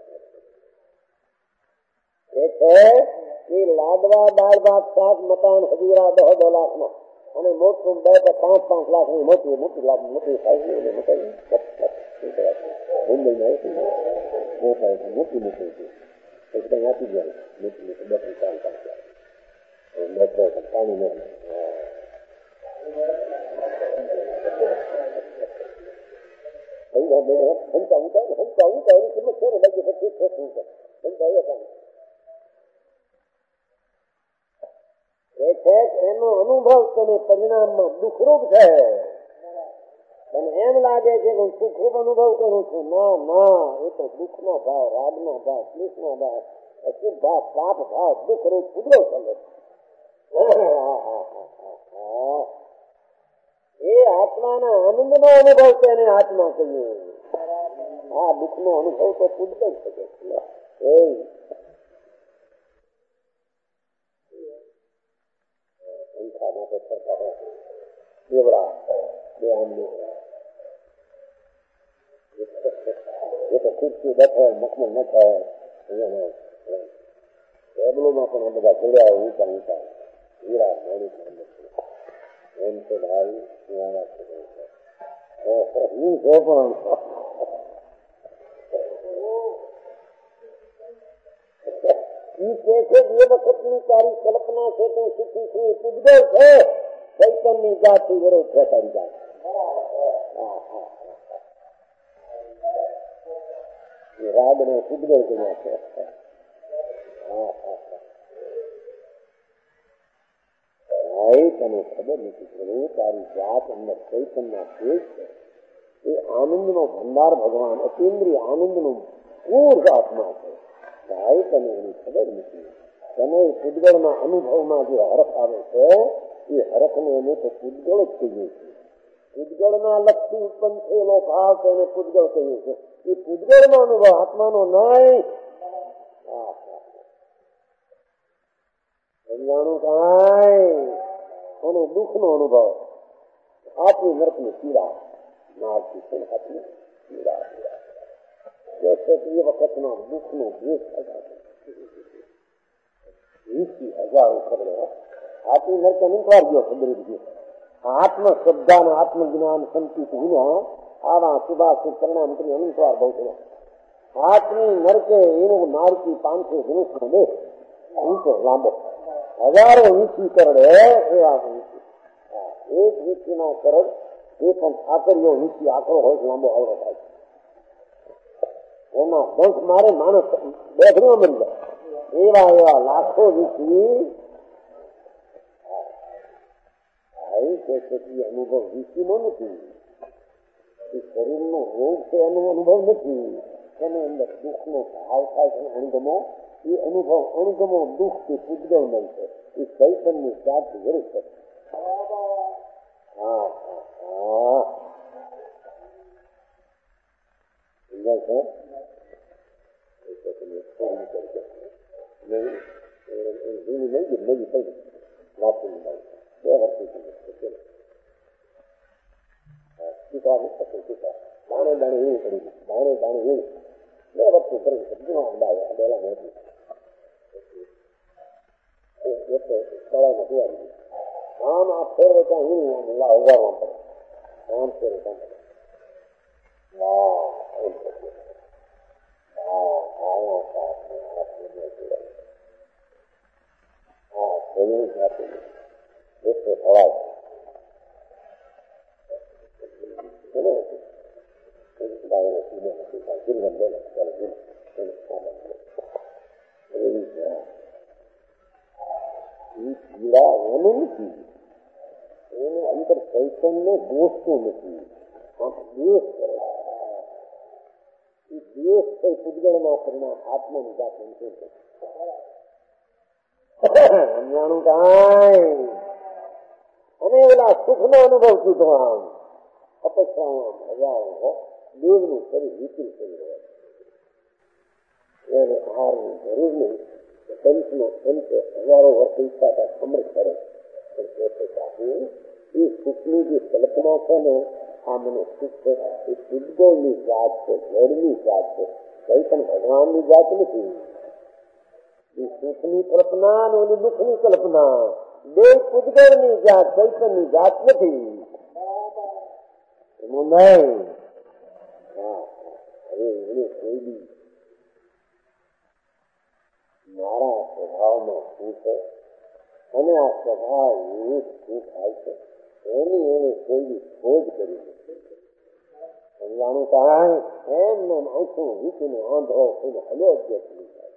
એક है कि लाडवा बार बार सात मकान हजीरा दह दो लाख में અને મોટું બે કે પાંચ પાંચ લાખ ની મોટી મોટી લાખ મોટી સાઈઝ મુંબઈમાં મોટી મોટી એકદમ આપી જાય મોટી મોટી બે ત્રણ ચાર પાંચ મેટ્રો પાણી નો हम चाहूँगा हम चाहूँगा कितने शेर लगे पच्चीस छह फूट हम चाहिए એનો અનુભવ તને પરિણામમાં દુઃખરૂપ છે તને એમ લાગે છે કે હું સુખરૂપ અનુભવ કરું છું ના ના એ તો દુઃખનો ભાવ રાગનો ભાવ ક્લેશનો ભાવ અશુભ ભાવ પાપ ભાવ દુઃખરૂપ કુદરો ચાલે એ આત્માના આનંદનો અનુભવ તેને આત્મા કહીએ આ દુઃખનો અનુભવ તો કુદરો શકે છે देवड़ा ये तो खुद से बैठे मखमल न खाए टेबलों में अपना બધા ચડ્યા ઊંચા ઊંચા હીરા મોડી એમ તો ભાઈ સુવાના છે હું છે પણ ये वक्तनी तारी कल्पना से तो सुखी से उद्गल है चैतन्य जाति विरोध है तारी जात राग ने उद्गल के नाते तने खबर नहीं पड़े तारी जात अंदर चैतन्य देश है ये आनंद नो भंडार भगवान अतीन्द्रिय आनंद नो पूर्ण आत्मा है ભાઈ તને એની ખબર નથી તને પૂતગળના અનુભવમાં જે હરખ આવે છે એ હરખને અમે તો પૂતગળ જ કહીએ છીએ પૂતગળના લક્ષી ઉત્પન્ન થયેલો ભાવ તેને પૂતગળ કહીએ છીએ એ પૂતગળનો અનુભવ આત્માનો નહીં સમજાણું કાંઈ અને દુઃખનો અનુભવ આપણી નરકની પીડા નારથી છે આપની પીડા પીડા ये वक्त ना दुख नो द्वेष हजारों खबर आत्म नर के अनुसार गयो खबर दीजिए आत्म श्रद्धा न आत्मज्ञान संचित विना आवा सुबह से परिणाम के अनुसार बहुत आत्मी नर के इन नार की पांच सौ दिनों में ऊंचो लांबो हजारों वीसी करड़े एवा एक वीसी ना करड़ एक आकरियो वीसी आकरो हो लांबो आवड़ो થાય એમાં દસ મારે માણસ બેઠો મરી જાય એવા એવા લાખો વીસી અનુભવ વીસી નો નથી શરીર નો રોગ છે એનો અનુભવ નથી એને અંદર દુઃખ નો ભાવ થાય છે અણગમો એ અનુભવ અણગમો દુઃખ થી પૂતગળ નહીં છે એ ચૈતન્ય જાત વિરુદ્ધ છે હા હા સમજાય છે नहीं नहीं नहीं सही बात नहीं दो हफ्ते की टीका टीका दाने दाने ही करेगी दाने दाने ही दो हफ्ते करेंगे सब्जी में अंडा है बेला मोटी ये तो बड़ा नहीं आ रही हम आप फिर बचा ही नहीं मिला होगा वहाँ पर हम फिर बचा वाह आया हाँ जरूर जाते हैं इससे थोड़ा पीड़ा एम नहीं अंदर चैतन्य दोष तो नहीं आप द्वेष करो द्वेष से पूतगळના પરિણામ આત્માની જાત બનશે સમજાણું કાંઈ અને ઓલા સુખનો અનુભવ કીધો આમ અપેક્ષાઓ હજારો દેવનું શરીર વિકરી કરી રહ્યા એને આહારની જરૂર નહીં સંતનો સંત હજારો વર્ષ ઈચ્છા હતા અમૃત કરે પણ બાપુ એ સુખની જે કલ્પના છે ને આ મને સુખ છે એ ઉદ્ગોળની જાત છે, જળની જાત છે, કઈ પણ ભગવાનની જાત નથી. એ સુખની કલ્પના અને ઓલી દુઃખની કલ્પના બે ઉદ્ગોળની જાત, ચૈતનની જાત નથી એનું નહીં. હા હવે એને કોઈ બી મારા સ્વભાવમાં શું છે અને આ સ્વભાવ એવું શું થાય છે એની એને કોઈ બી ખોજ કરી નથી. સમજાણું કારણ એમને આંખું વીતીને આંધળો થઈને હલ્યો જ નહીં થાય.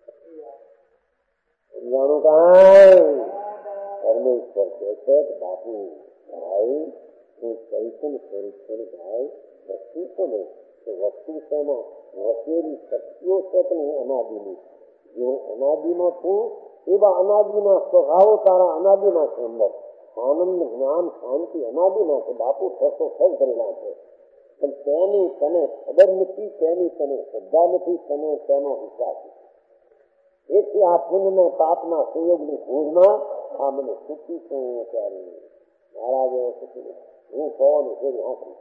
સમજાણું કારણ પરમેશ્વર કહે છે કે બાપુ ભાઈ હું ચૈતન સ્વરૂપ છે ને ભાઈ વસ્તુ છે ને તો વસ્તુ શેમાં વસેલી શક્તિઓ છે કે હું અનાદિની જો અનાદિનો છું એવા અનાદિના સ્વભાવો તારા અનાદિના છે. અંદર આનંદ જ્ઞાન શાંતિ અનાદિના છે બાપુ. થતો થઈ કરેલા છે પણ તેની તને ખબર નથી, તેની તને શ્રદ્ધા નથી, તને તેનો વિશ્વાસ નથી. એથી આ પુણ્ય પાપના સંયોગની ભૂલમાં આ મને સુખી છું ત્યારે મારા જેવો સુખી નથી. હું કહેવાનું છે આંખી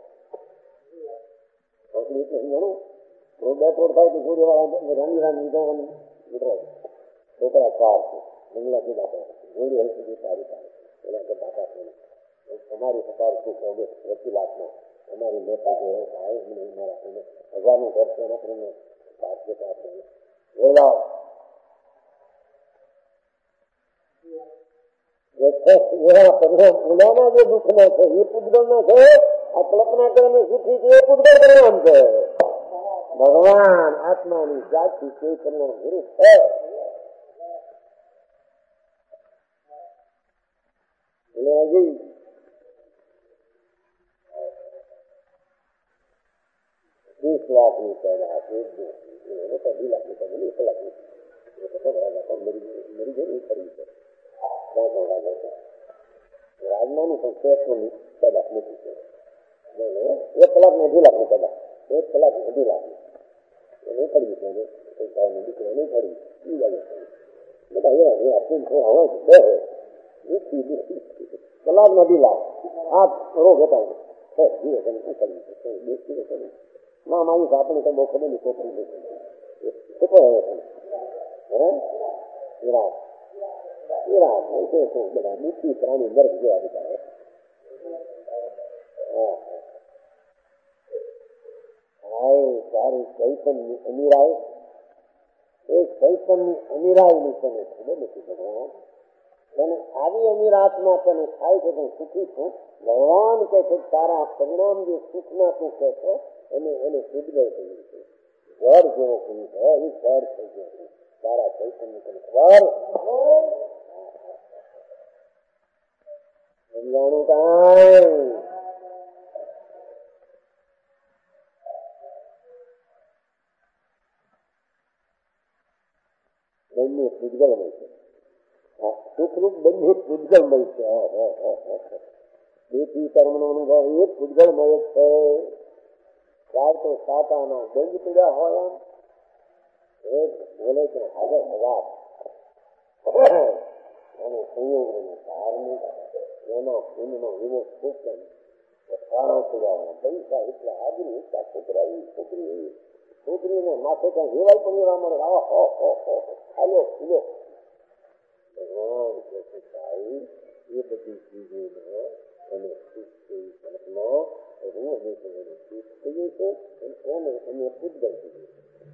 આંખી એટલે સમજાણું બે તોડ થાય તો જોડે વાળા રાની રાની નીકળવાનું નીકળે છોકરા ચાર છે બંગલા જુદા પડે જોડી હલ સુધી સારી પાડે એના કે બાપા છે તમારી સકાર શું કહો વકીલાતમાં તમારી મોટા જે ભાઈ મને મારા હજારનું ઘર છે એના કરીને બાપ જતા બોલાવ બોલાના જે દુઃખ ના છે એ પૂજગણ ના છે. આ કલ્પના કરીને સુખી છે એ પૂજગણ પરિણામ છે. ભગવાન આત્માની જાતિ ચૈતન્ય વિરુદ્ધ છે. એટલે હજી ત્રીસ લાખ ની પેદા એક દિવસ એને તો અઢી લાખ ની પેદા એક લાખ ની મરી ગઈ ખરી છે રાજમાની પણ પેટ્રોલની પેદા નથી છે. એક કલાક ને અઢી લાખ ની પેદા એક કલાક ને અઢી લાખ ની નહીં પડી છે દીકરો નહીં પડી ઈ લાગે બધા એવા એવા ફૂલ હવે બે કલાક ને અઢી લાખ આ રોગ હતા ના મારી આપણે તો બહુ ખબર નહીં છોકરી કેટલો હવે બધા દુઃખી પ્રાણી વર્ગ જેવા બિચારે તારી ચૈતનની અમીરાય એ ચૈતનની અમીરાયની તને ખબર નથી ભગવાન. તને આવી અમીરાતમાં તને થાય છે હું સુખી છું. ભગવાન કહે છે તારા પરિણામ જે સુખના તું કહે છે એને એને ઉદ્ગય કહ્યું છે. ઘર જેવો કહ્યું છે એ ઘર થઈ ગયો છે તારા ચૈતન્ય તને ખબર સમજાણું કાંઈ. બંને પૂજગલમય છે. સુખરૂપ બંને પૂજગલમય છે. બેથી કર્મનો અનુભવ એ પૂજગલમય જ છે. ત્યાર તો સાતાના દંડ પીડ્યા હોય એમ એ બોલે છે હાજર હજાર અને સંયોગોને ધાર્મિક એના પુણ્યનો વિમોચ ખૂબ છે. સારા પીડ્યા પૈસા એટલે હાજરી છોકરા છોકરી છોકરીને માથે ક્યાં વેવાય પણ એવા મળે હાલો ખુલો ભગવાન કે ભાઈ એ બધી ચીજોને અને સુખ જેવી કલ્પના હું અમે સુખ કહીએ છીએ એને અમે પૂજગલ કહીએ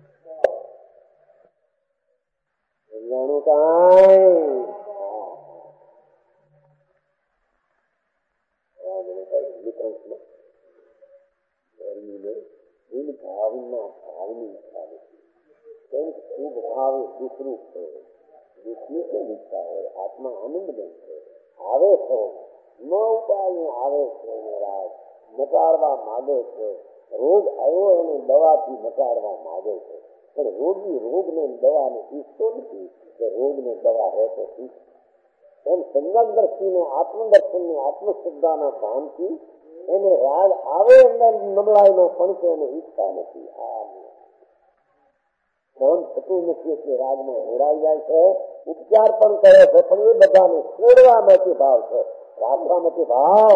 સમજાણું કાંઈ. ભાવના ભાવની ઈચ્છા નથી. કેમ કે શુભ ભાવ એ દુઃખરૂપ છે. દુઃખની કેમ ઈચ્છા હોય? આત્મા આનંદ બનશે. આવે છે ન ઉપાય આવે છે રાજ મટાડવા માંગે છે. રોગ આવ્યો એને દવાથી મટાડવા માંગે છે પણ રોગી રોગને દવાને ઈચ્છતો નથી કે રોગને દવા રહેતો ઠીક. એમ સંજ્ઞાક દ્રષ્ટિને આત્મદર્શનની આત્મશ્રદ્ધાના ભાનથી એને રાગ આવે અંદર નબળાઈનો પણ છે એને ઈચ્છા નથી. આ સહન થતું નથી એટલે રાગમાં જોડાઈ જાય છે. ઉપચાર પણ કરે છે, પણ એ બધાને છોડવામાંથી ભાવ છે, રાખવામાંથી ભાવ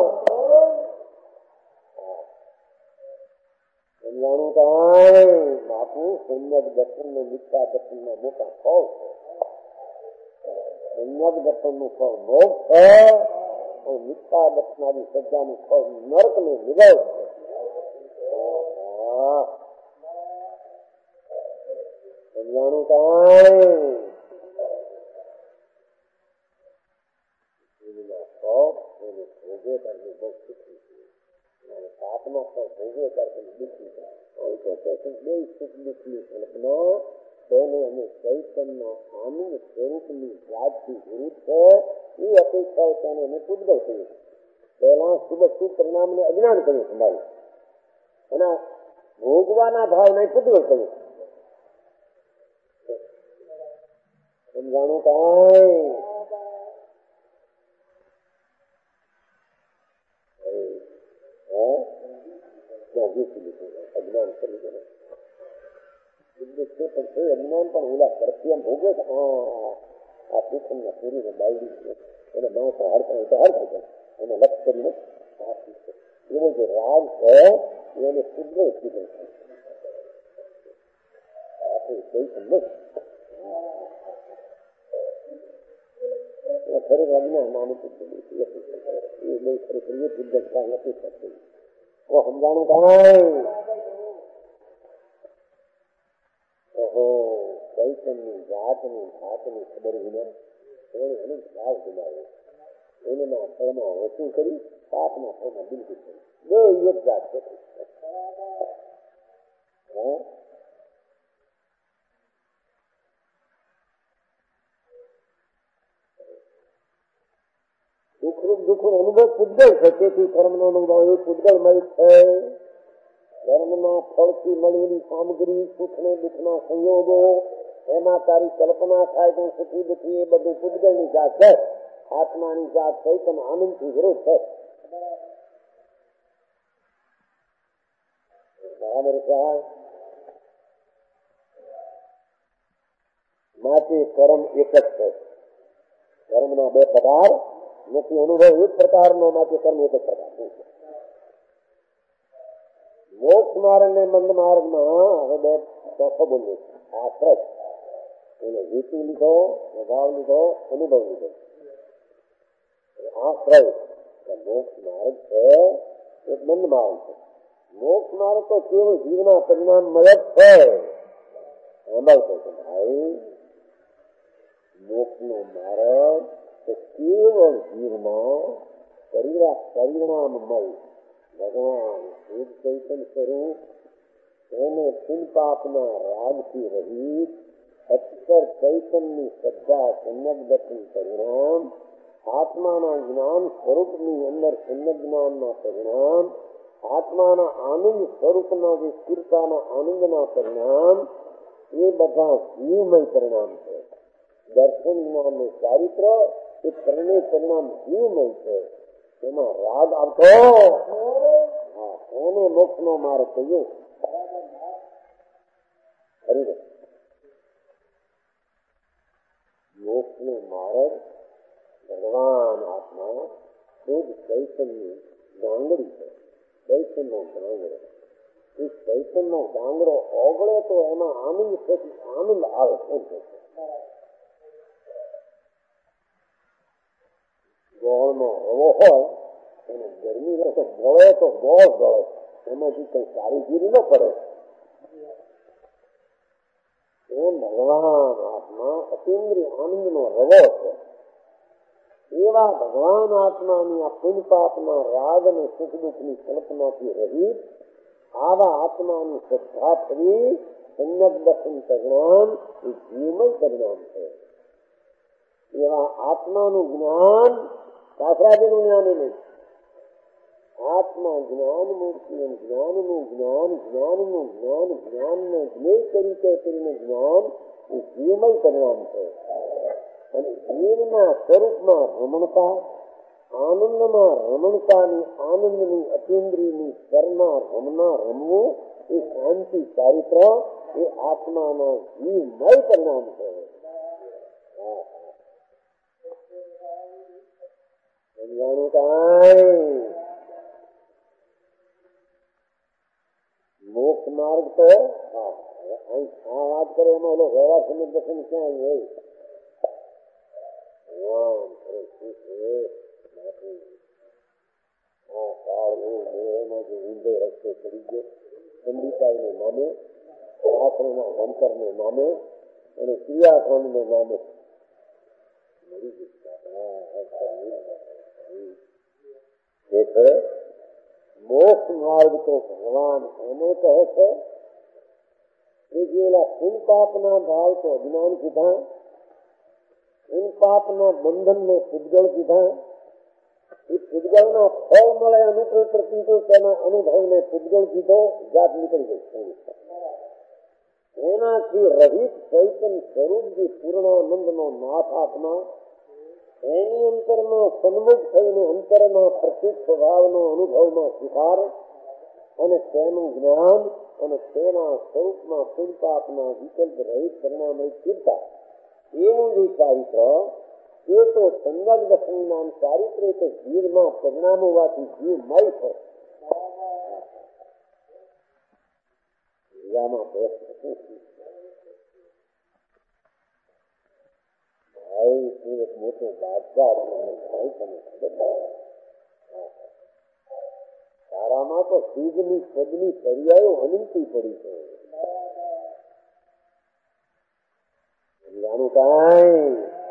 સમજાણું. કાંઈ બાપુ સમ્યક દર્શન ને મિથ્યા દર્શન ના મોટા ફળ છે. સમ્યક દર્શન નું ફળ મોક્ષ છે, અને મિથ્યા દર્શનાદી સજ્જાનું ફળ નર્ક ને નિગળ છે. સમજાણું. કાંઈ ભોગે કરને બહુ સુખી છે, પાપના ફળ ભોગે કરને દુઃખી છે. બે સુખ દુઃખની કલ્પના તેને અમે ચૈતન્ય આનંદ સ્વરૂપની જાતથી વિરુદ્ધ છે. એ અપેક્ષાએ તેને અમે પૂજગલ કર્યું. પહેલા શુભ શુભ પરિણામને અજ્ઞાન કર્યું સંભાળ્યું, એના ભોગવાના ભાવને પૂજગલ કર્યું. સમજાણું. કાંઈ અજ્ઞાન કરી દે અજ્ઞાન પણ ઓલા કરતી એમ ભોગે છે. આ પીઠમ ના પૂરીને બાયડી છે, એને માણસો હડતા તો હડ થાય, એને લક્ષ કરીને એનો જે રાગ છે એને શુદ્ધ શુદ્ધ આપણે કઈ સમજ ખરી અજ્ઞાન નાનું પૂછેલું એ બહુ ખરી કરીએ શુદ્ધ નથી શકતું. ઓ સમજાણું. કાંઈ ઓહો ચૈતનની જાતની જાતની ખબર વિના એને એનો ભાવ ગુમાવ્યો. એના ફળમાં ઓછું કરી, પાપના ફળમાં બિલકુલ કરી. બે એક જાત છે. દુઃખરૂપ દુઃખ અનુભવ પૂજગલ છે, તેથી કર્મનો અનુભવ એ પૂજગલ મય છે. કર્મના ફળથી મળેલી સામગ્રી, સુખ ને દુઃખના સંયોગો, એમાં તારી કલ્પના થાય તો સુખી દુઃખી એ બધું પૂજગલની જાત છે. આત્માની જાત છે તમે આનંદથી વિરોધ છે. બરાબર છે. માટે કર્મ એક જ છે, કર્મના બે પ્રકાર નથી. અનુભવ એક પ્રકારનો, માટે કર્મ એક જ પ્રકાર. મોક્ષ માર્ગ ને મંદ માર્ગમાં હવે બે ચોખ્ખો બોલીએ. આશ્રય એને હેતુ લીધો, સ્વભાવ લીધો, અનુભવ લીધો. આશ્રય મોક્ષ માર્ગ છે, એક મંદ માર્ગ છે. મોક્ષ માર્ગ તો કેવળ જીવના પરિણામ મળે છે. ભાઈ મોક્ષ નો માર્ગ તો કેવળ જીવમાં પરિણામમય ભગવાન એક ચૈતન સ્વરૂપ એને પુન પાપના રાગથી રહિત અક્ષર ચૈતનની શ્રદ્ધા સમ્યક દર્શન પરિણામ, આત્માના જ્ઞાન સ્વરૂપની અંદર સમ્યક જ્ઞાનના પરિણામ, આત્માના આનંદ સ્વરૂપના જે સ્થિરતાના આનંદના પરિણામ, એ બધા જીવમય પરિણામ છે. દર્શન જ્ઞાન નું ચારિત્ર એ ત્રણેય પરિણામ જીવમય છે. એમાં રાગ આવતો એને મોક્ષ નો માર્ગ કહીએ. મોક્ષ નો માર્ગ ભગવાન આત્મા ખુદ ચૈતન્ય ડાંગરી છે. ચૈતન્ય નો ડાંગરો, એ ચૈતન્ય નો ડાંગરો ઓગળે તો એમાં આનંદ છે, આનંદ આવે છે. ગોળનો રવો હોય એને ગરમી રહે તો ગળે તો ગોળ ગળે, એમાંથી કઈ સારી ગીરી ન પડે. એમ ભગવાન આત્મા અતિન્દ્રિય આનંદ નો રવો છે. એવા ભગવાન આત્માની આ પુન પાપના રાગ અને સુખ દુઃખ ની કલ્પનાથી રહિત આવા આત્માની શ્રદ્ધા થવી સમ્યક દર્શન પરિણામ એ જીવમય પરિણામ છે. એવા આત્માનું જ્ઞાન શાસ્ત્રાદિનું જ્ઞાન નહીં, આત્મા જ્ઞાન મૂર્તિ જ્ઞાનનું જ્ઞાન જ્ઞાનનું જ્ઞાન જ્ઞાનને જ્ઞેય તરીકે કરીને જ્ઞાન એ જીવમય પરિણામ છે. અને જીવના સ્વરૂપમાં રમણતા, આનંદમાં રમણતાની આનંદની અતિન્દ્રિયની સ્તરના રમના રમવું એ શાંતિ ચારિત્ર એ આત્માનો જીવમય પરિણામ છે. સમજાણું કાંઈ? મોક્ષ માર્ગ તો આ વાત કરે એમાં એનો વ્યવહાર સમજ દર્શન ક્યાં હોય? ઊંધે રસ્તે ચડી ગયો પંડિતાઈ ને નામે, શાસ્ત્રના અંતર ને નામે અને ક્રિયાક્રમ ને નામે મોક્ષ માર્ગ તો ભગવાન એને કહે છે કે જેલા પુલ પાપના ભાવ તો અજ્ઞાન કીધા, પુલ પાપના બંધન ને પૂતગળ કીધા. એ પૂતગળના ફળ મળે અનુકૂળ પ્રતિકો તેના અનુભવ ને પૂતગળ કીધો. જાત નીકળી ગઈ. એનાથી રહિત ચૈતન્ય સ્વરૂપ જે પૂર્ણાનંદ નો નાથ આત્મા, એની અંતરમાં સન્મુખ થઈને અંતરમાં પ્રતિક સ્વભાવનો અનુભવમાં સ્વીકાર અને તેનું જ્ઞાન અને તેના સ્વરૂપમાં પુલપાપના વિકલ્પ રહિત પરિણામ સ્થિરતા, એવું જે ચારિત્ર એ તો સંગત દર્શન નામ ચારિત્ર તો જીવમાં પરિણામ હોવાથી જીવમય છે. એક મોટો બાદશાહ તારામાં તો શિવની પદની પર્યાયો અનંતી પડી છે. જાણું કાંઈ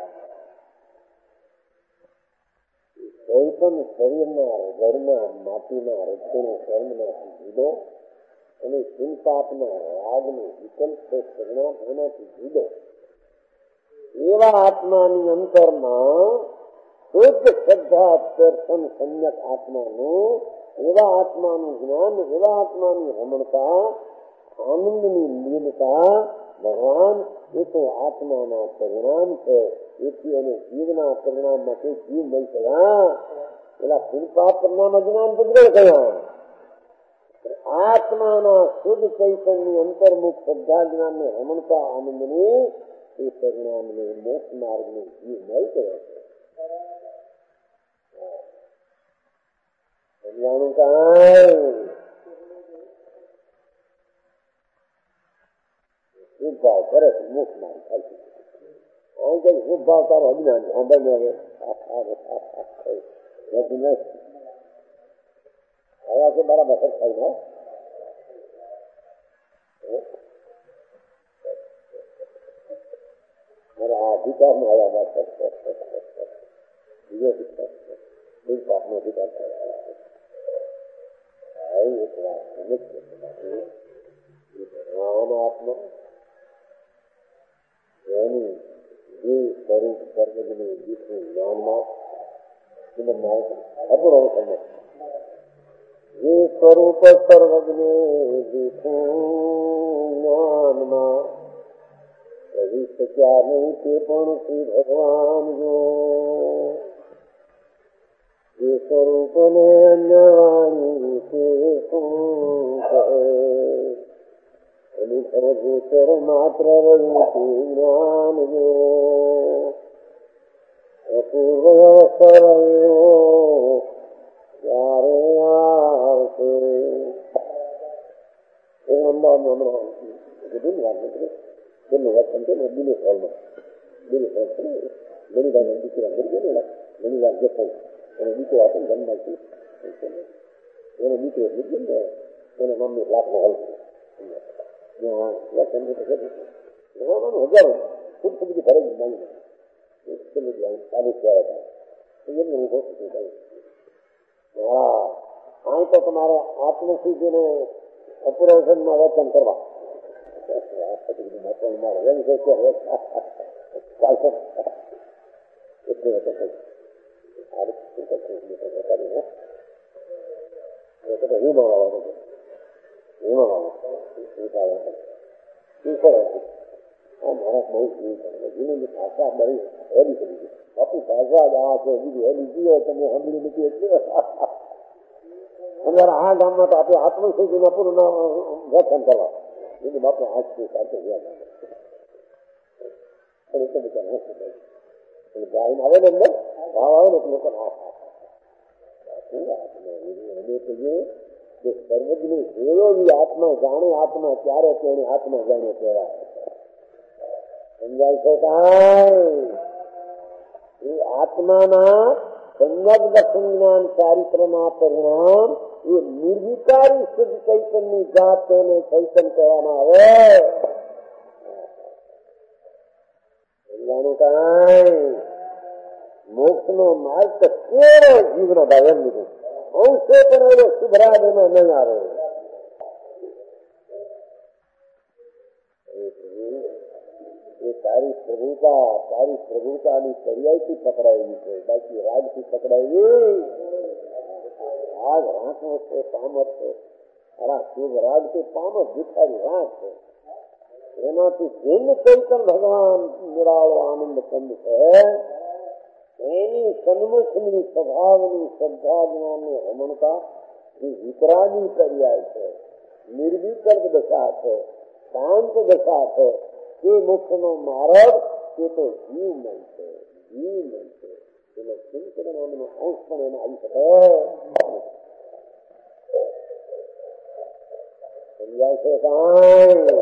કોઈ પણ શરીરના રગડના માટીના રક્તનો કર્મનાથી જુદો અને શિલ્પાપના રાગનો વિકલ્પ પરિણામ એનાથી જુદો એવા આત્માની અંતરમાં શુદ્ધ શ્રદ્ધા દર્શન સમ્યક આત્માનું, એવા આત્માનું જ્ઞાન, એવા આત્માની રમણતા, આનંદની લીનતા ભગવાન એ તો આત્માના પરિણામ છે. એથી અને જીવના પરિણામમાં કોઈ જીવ નહીં થયા. પેલા શિલ્પાપ પરિણામ અજ્ઞાન બદલે ગયા. આત્માના શુદ્ધ ચૈતન્યની અંતર્મુખ શ્રદ્ધા જ્ઞાન ને રમણતા આનંદની એ પરિણામ ને મોક્ષ માર્ગ ને જીવ નહીં કહે છે. સમજાણું કાંઈ? શુભ ભાવ કરે છે મોક્ષ માર્ગ થાય છે. આમ કઈ શુભ ભાવ તારો અજ્ઞાન સાંભળને હવે હવે છે બરાબર થાય ને મારા અધિકાર નો આવ્યા બાદ બીજો અધિકાર નો અધિકાર આત્મા એની જે સ્વરૂપ સર્વજની જીતનું જ્ઞાનમાં અપૂર્વ સમજ જે સ્વરૂપ સર્વજને જીતનું જ્ઞાનમાં પ્રવી શક્યા નહીં તે પણ શ્રી ભગવાન જો જે સ્વરૂપને અન્યવાણી તે શું કહે અનુભવ ગોચર માત્ર રહ્યું જ્ઞાન જો અપૂર્વ અવસર એવો ત્યારે આવશે. એ અમદાવાદમાં હમણાં કીધું ને વાત નથી તેમનો વાત સમજો ને દિલ્હી હોલમાં દિલ્હી હોલ છે ઘણી વાર દીકરા મરી ગયો ને ઘણી વાર જખાય અને દીકરો આપે ને જન્માથી એનો દીકરો મરી ગયો ને એના મમ્મી લાખનો હોલ છે હજારો ખુદ ખુદ ભરાઈ માંગી ચાલુ થયા એમને હું કહું હા અહીં તો તમારે આત્મસિદ્ધિને અપૂર્વમાં વર્તન કરવા એમ છે કે હવે ચાલશે એટલી વખત હિમા વાળવાનો હિમા વાળો આ માણસ બહુ જીવ કરે જીવનની ભાષા બધી હેરી કરી ગઈ બાપુ ભાષા જ આ છે બીજું હેરી જીવો તમે સાંભળી નથી એટલે અને આ ગામમાં તો આપણે આત્મસિદ્ધિના પૂર્ણ વર્તન કરવા એ બાપુ હાથ સાથે ગયા તો બિચાર હશે ગાય આવે ને અંદર ભાવ આવે ને લોકો અમે કહીએ કે સર્વજ્ઞ જેવો એ આત્મા જાણે આત્મા ત્યારે તેને આત્મા જાણે કહેવાય. સમજાય છે કાંઈ? એ આત્માના સંયગ્ધ સંજ્ઞાન ચારિત્રના પરિણામ એ નિર્વિકારી શુદ્ધ ચૈતનની જાત તેને ચૈતન કહેવામાં આવે. સમજાણું કાંઈ? મોક્ષ નો માર્ગ તો કેવો જીવનો ભાવ એમ લીધું અંશે પણ એવો શુભરાગ એમાં નહીં આવે. એ તારી પ્રભુતા તારી પ્રભુતાની પર્યાયથી પકડાયેલી છે, બાકી રાગથી પકડાયેલી રાગ રાંકો છે, પામત છે. અરા શુભ રાગ છે, પામત ભિખારી રાગ છે. એનાથી જેમ ચૈતન ભગવાન નિરાળો આનંદ કંદ છે એની સન્મુખની સ્વભાવની શ્રદ્ધા જ્ઞાનની રમણતા એ વિતરાગી પર્યાય છે, નિર્વિકલ્પ દશા છે, શાંત દશા છે. એ મોક્ષનો માર્ગ એ તો જીવમય છે, જીવમય છે. એનો ચિંતન નામનો અંશ પણ એમાં આવી શકે. સમજાય છે કાંઈ?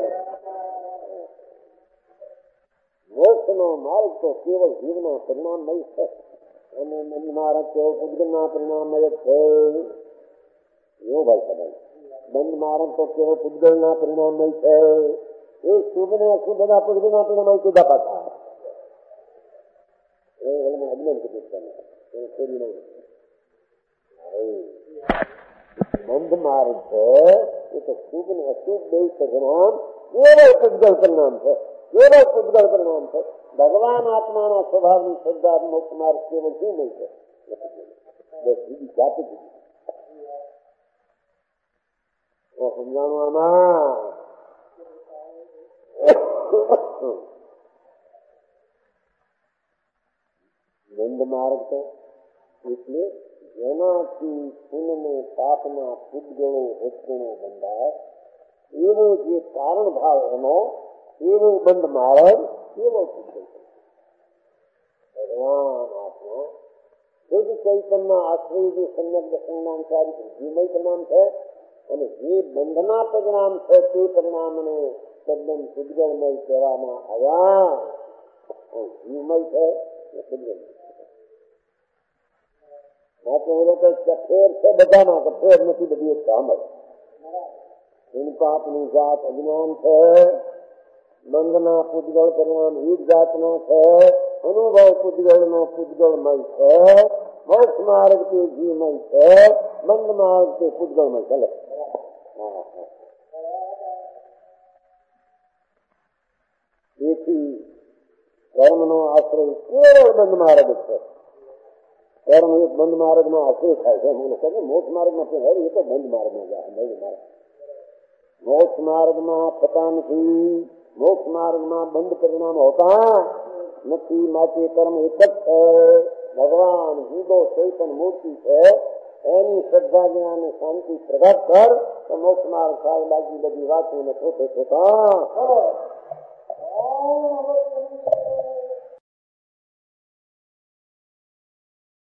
મોક્ષ નો માર્ગ તો કેવળ જીવના પરિણામમય છે અને મન માર્ગ કેવો પૂજગલના પરિણામમય છે. એવો ભાઈ સભાઈ બંધ માર્ગ તો કેવો પૂજગલના પરિણામમય છે. એ શુભ ને અશુભ બધા પૂજગલના પરિણામ જુદા પાછા એ અજ્ઞાન કીધું છોડી નહીં. બંધ માર્ગ છે એ તો શુભ ને અશુભ બે પરિણામ કેવો પૂજગલ પરિણામ છે, કેવો પૂજગલ પરિણામ છે. ભગવાન આત્માના સ્વભાવની શ્રદ્ધા મોક્ષ માર્ગ કેવળ શું નહીં છે. બીજી જાતિ કીધી સમજાણું આમાં. બંધ માર્ગ તો એટલે જેનાથી પુણ્યને પાપના પૂજગળો હેતુનો બંધાય એવો જે કારણ ભાવ એનો એવો બંધ માર્ગ કેવો પૂજગલ ભગવાન આત્મા શુદ્ધ ચૈતનના આશ્રય જે સંયગ્ધ સંજ્ઞાનકારી જીવમય પરિણામ છે અને જે બંધના પરિણામ છે તે પરિણામને તદ્દન પૂજગલમય કહેવામાં આવ્યા. જીવમય છે એ પૂજગલમય માટે એ લોકો ફેર છે બધામાં કે ફેર નથી, બધી એક સામર એની પાપની જાત અજ્ઞાન છે, બંધના પૂજગળ પરિણામ એક જાતનો છે, અનુભવ પૂજગળ નો પૂજગળમય છે, મોક્ષ માર્ગ તે જીવમય છે, બંધ માર્ગ તે પૂજગળમય ચલે. તેથી કર્મ નો આશ્રય કેવળ બંધ માર્ગ છે. કર્મ એક બંધ માર્ગ નો આશ્રય થાય છે. મોક્ષ માર્ગ માં એ તો બંધ માર્ગ માં જાય. બંધ માર્ગ મોક્ષ માર્ગમાં થતા નથી, મોક્ષ માર્ગમાં બંધ પરિણામ હોતા નથી. માટે કર્મ એક જ છે. ભગવાન જુદો ચૈતન મૂર્તિ છે એની શ્રદ્ધા જ્ઞાન શાંતિ પ્રગટ કર તો મોક્ષ માર્ગ થાય. બાકી બધી વાતો ને પોતે પોતા